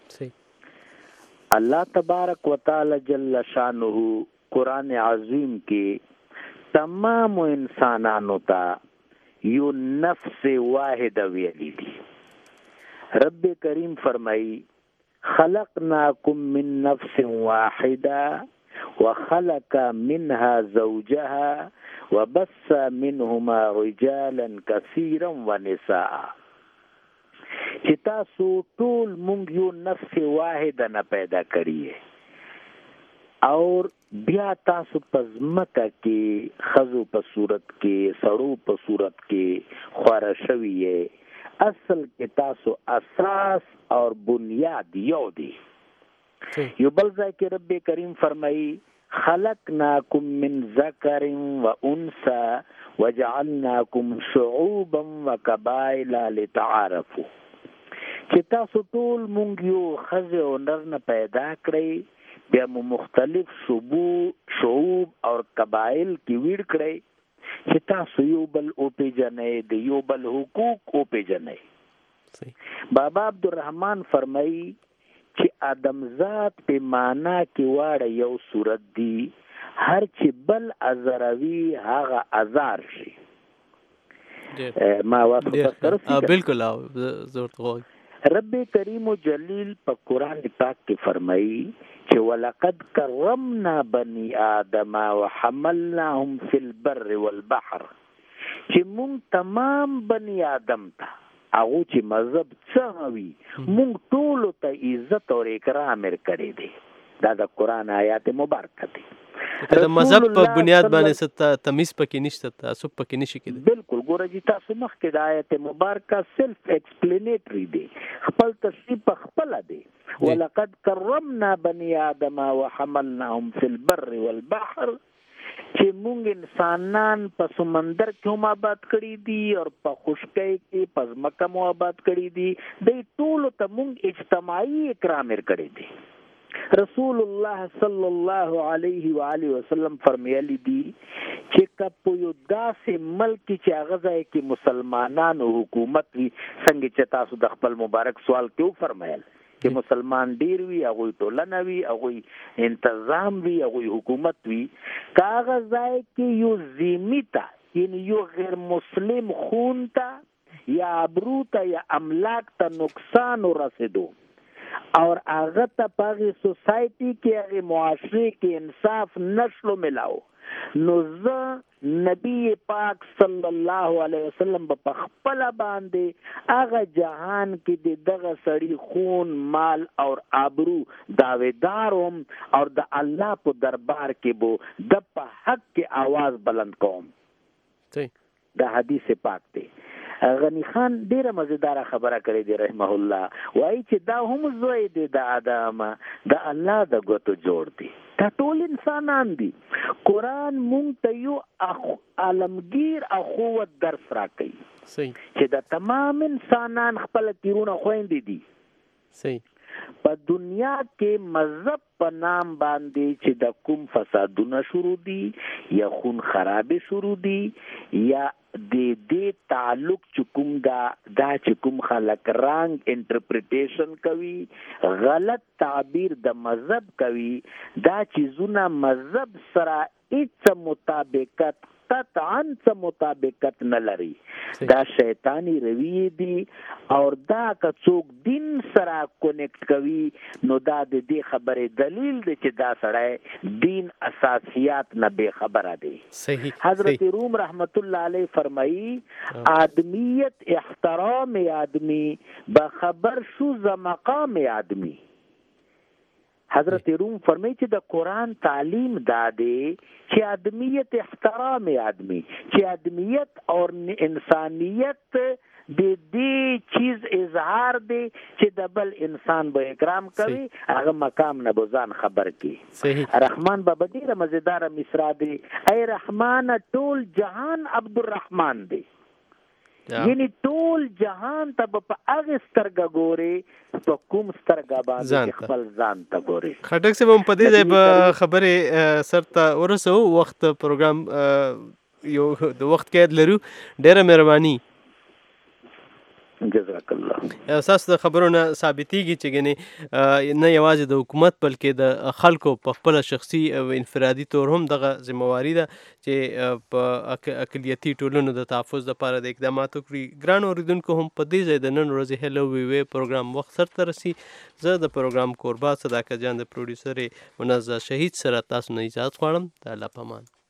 الله تبارک وتعالی جل شانه قرآن عظیم کې تمام انسانانو ته یو نفس واحده ویلی دی. رب کریم فرمائی خلقناکم من نفس واحده وخلق منها زوجها وبث منهما رجالا كثيرا ونساء. چې تاسو ټول مونږ یو نفس واحده نه پیدا کړی اور بیا تاسو په ځمکه کې ښځو په صورت کې سړو په صورت کې خواره شوي یې. اصل کې تاسو اساس اور بنیاد یو دی. یو بل ځای کې رب کریم فرمایي خلقناکم من ذکر و انثى وجعلناکم شعوبا وقبائل لتعارفوا. چې تاسو ټول مونږ یو ښځې او نر نه پیدا کړئ بیا مو مختلف شعوب اور قبائل کې ویړ کړئ چې تاسو یو بل وپېژنئ د یو بل حقوق وپېژنئ. بابا عبدالرحمن فرمایي چې آدمزاد په معنا کې واړه یو صورت دی هر چې بل ازروي هغه ازار شي. ما واسطه بالکل زور تو رب کریم و جلیل په قرآن پاک کې فرمایي چې ولقد کرمنا بني آدم وحملناهم فی البر والبحر. چې مونږ تمام بني آدم ته هغه چې مذهب څه وي مونږ ټول ته عزت او اکرام ورکړی دی. دا د قرآن آیات مبارکه دي. د مذهب په بنیاد باندې ست تمیز پکې نشته تعصب پکې نشي کېدای. بالکل ګوره جی تاسو مخکې د آیت مبارکه سلف ایکسپلینیټری دی خپل تصریح په خپل دی. ولقد کرمنا بني آدم وحملناهم في البر والبحر. چې مونږ انسانان په سمندر کې هم آباد کړي دي او په خشکۍ کې په ځمکه هم آباد کړي دي. دوی ټولو ته مونږ اجتماعي اکرام ورکړی دی. رسول الله صلی الله علیه و آله وسلم فرمایلی دي چې کله یو داسې ملک چې هغه ځای کې مسلمانانو حکومت وي څنګه چې تاسو د خپل مبارک سوال کې فرمایل چې مسلمان ډیر وي هغه ټولنه وي هغه انتظام وي هغه حکومت وي هغه ځای کې یو ذمیتا یعنی یو غیر مسلم خون ته یا ابرو ته یا املاک ته نقصان ورسېدو اور هغه ته په سوسایټي کې هغه معاشره کې انصاف نشلو ملاو نو زه نبی پاک صلی الله علیه وسلم په خپل باندې هغه جهان کې د دغه سړی خون مال اور آبرو داویداروم اور د الله په دربار کې بو د په حق کې आवाज بلند کوم. دا حدیث پاک دی. غنی خان ډیره مزیدار خبره کړې دی رحمه الله وایي چې دا هم زوی دی د آدم د الله د ګوتو جوړ دی. دا ټول انسانان دي. قرآن مونږ ته یو عالمگیر اخوت درس راکوي چې د تمام انسانان خپل تیرونه خويندې دي. صحیح په دنیا کې مذهب په نام باندې چې د کوم فسادونه شروع دي یا خون خرابې شروع دي یا د دې تعلق چې کوم دا دا چې کوم خلک رانګ انټرپریټیشن کوي غلط تعبیر د مذهب کوي دا چیزونه مذهب سره هیڅ مطابقت قطعا څه مطابقت نه لري. دا شیطانی رویه دي اور دا که څوک دین سره کونیکټ کوي نو دا د دې خبرې دلیل دی چې دا سړی دین اساسیات نه بے خبره دی. صحیح. حضرت روم رحمت الله علیه فرمایي آدمیت احترام آدمی بخبر شو ز مقام آدمی. حضرت روم فرمایي چې د قرآن تعلیم دا دی چې آدمیت احترام آدمی چې آدمیت اور انسانیت د دې چیز اظهار دی چې د بل انسان به اکرام کوي هغه مقام نه بوزان خبر کی. صحیح. رحمان بابا ډیره مزیدار مصرا دی ای رحمان ټول جهان عبدالرحمن دی. یعنی ټول جهان ته په هغه سترګه ګوري په کوم سترګه باندې خپل ځان ته ګوري. خټک صاحب هم په دې ځای په خبرې سرته ورسو وخت پروګرام یو د وخت قید لرو ډیره مهرباني. جزاک جزاک الله. تاسو د خبرو نه ثابتېږي چې ګنې نه یوازې د حکومت بلکې د خلکو په خپله شخصي او انفرادي طور هم دغه ذمواري ده چې په اقلیتي ټولنو د تحفظ لپاره د اقدامات وکړي. ګران اورېدونکو هم په دې ځای د نن ورځې هلو وی وی پروګرام وخت سرته رسي. زه د پروګرام کوربا صداقت جان د پروډیوسر منزه شهید سره تاسو نه اجازه غواړم. د الله په امان.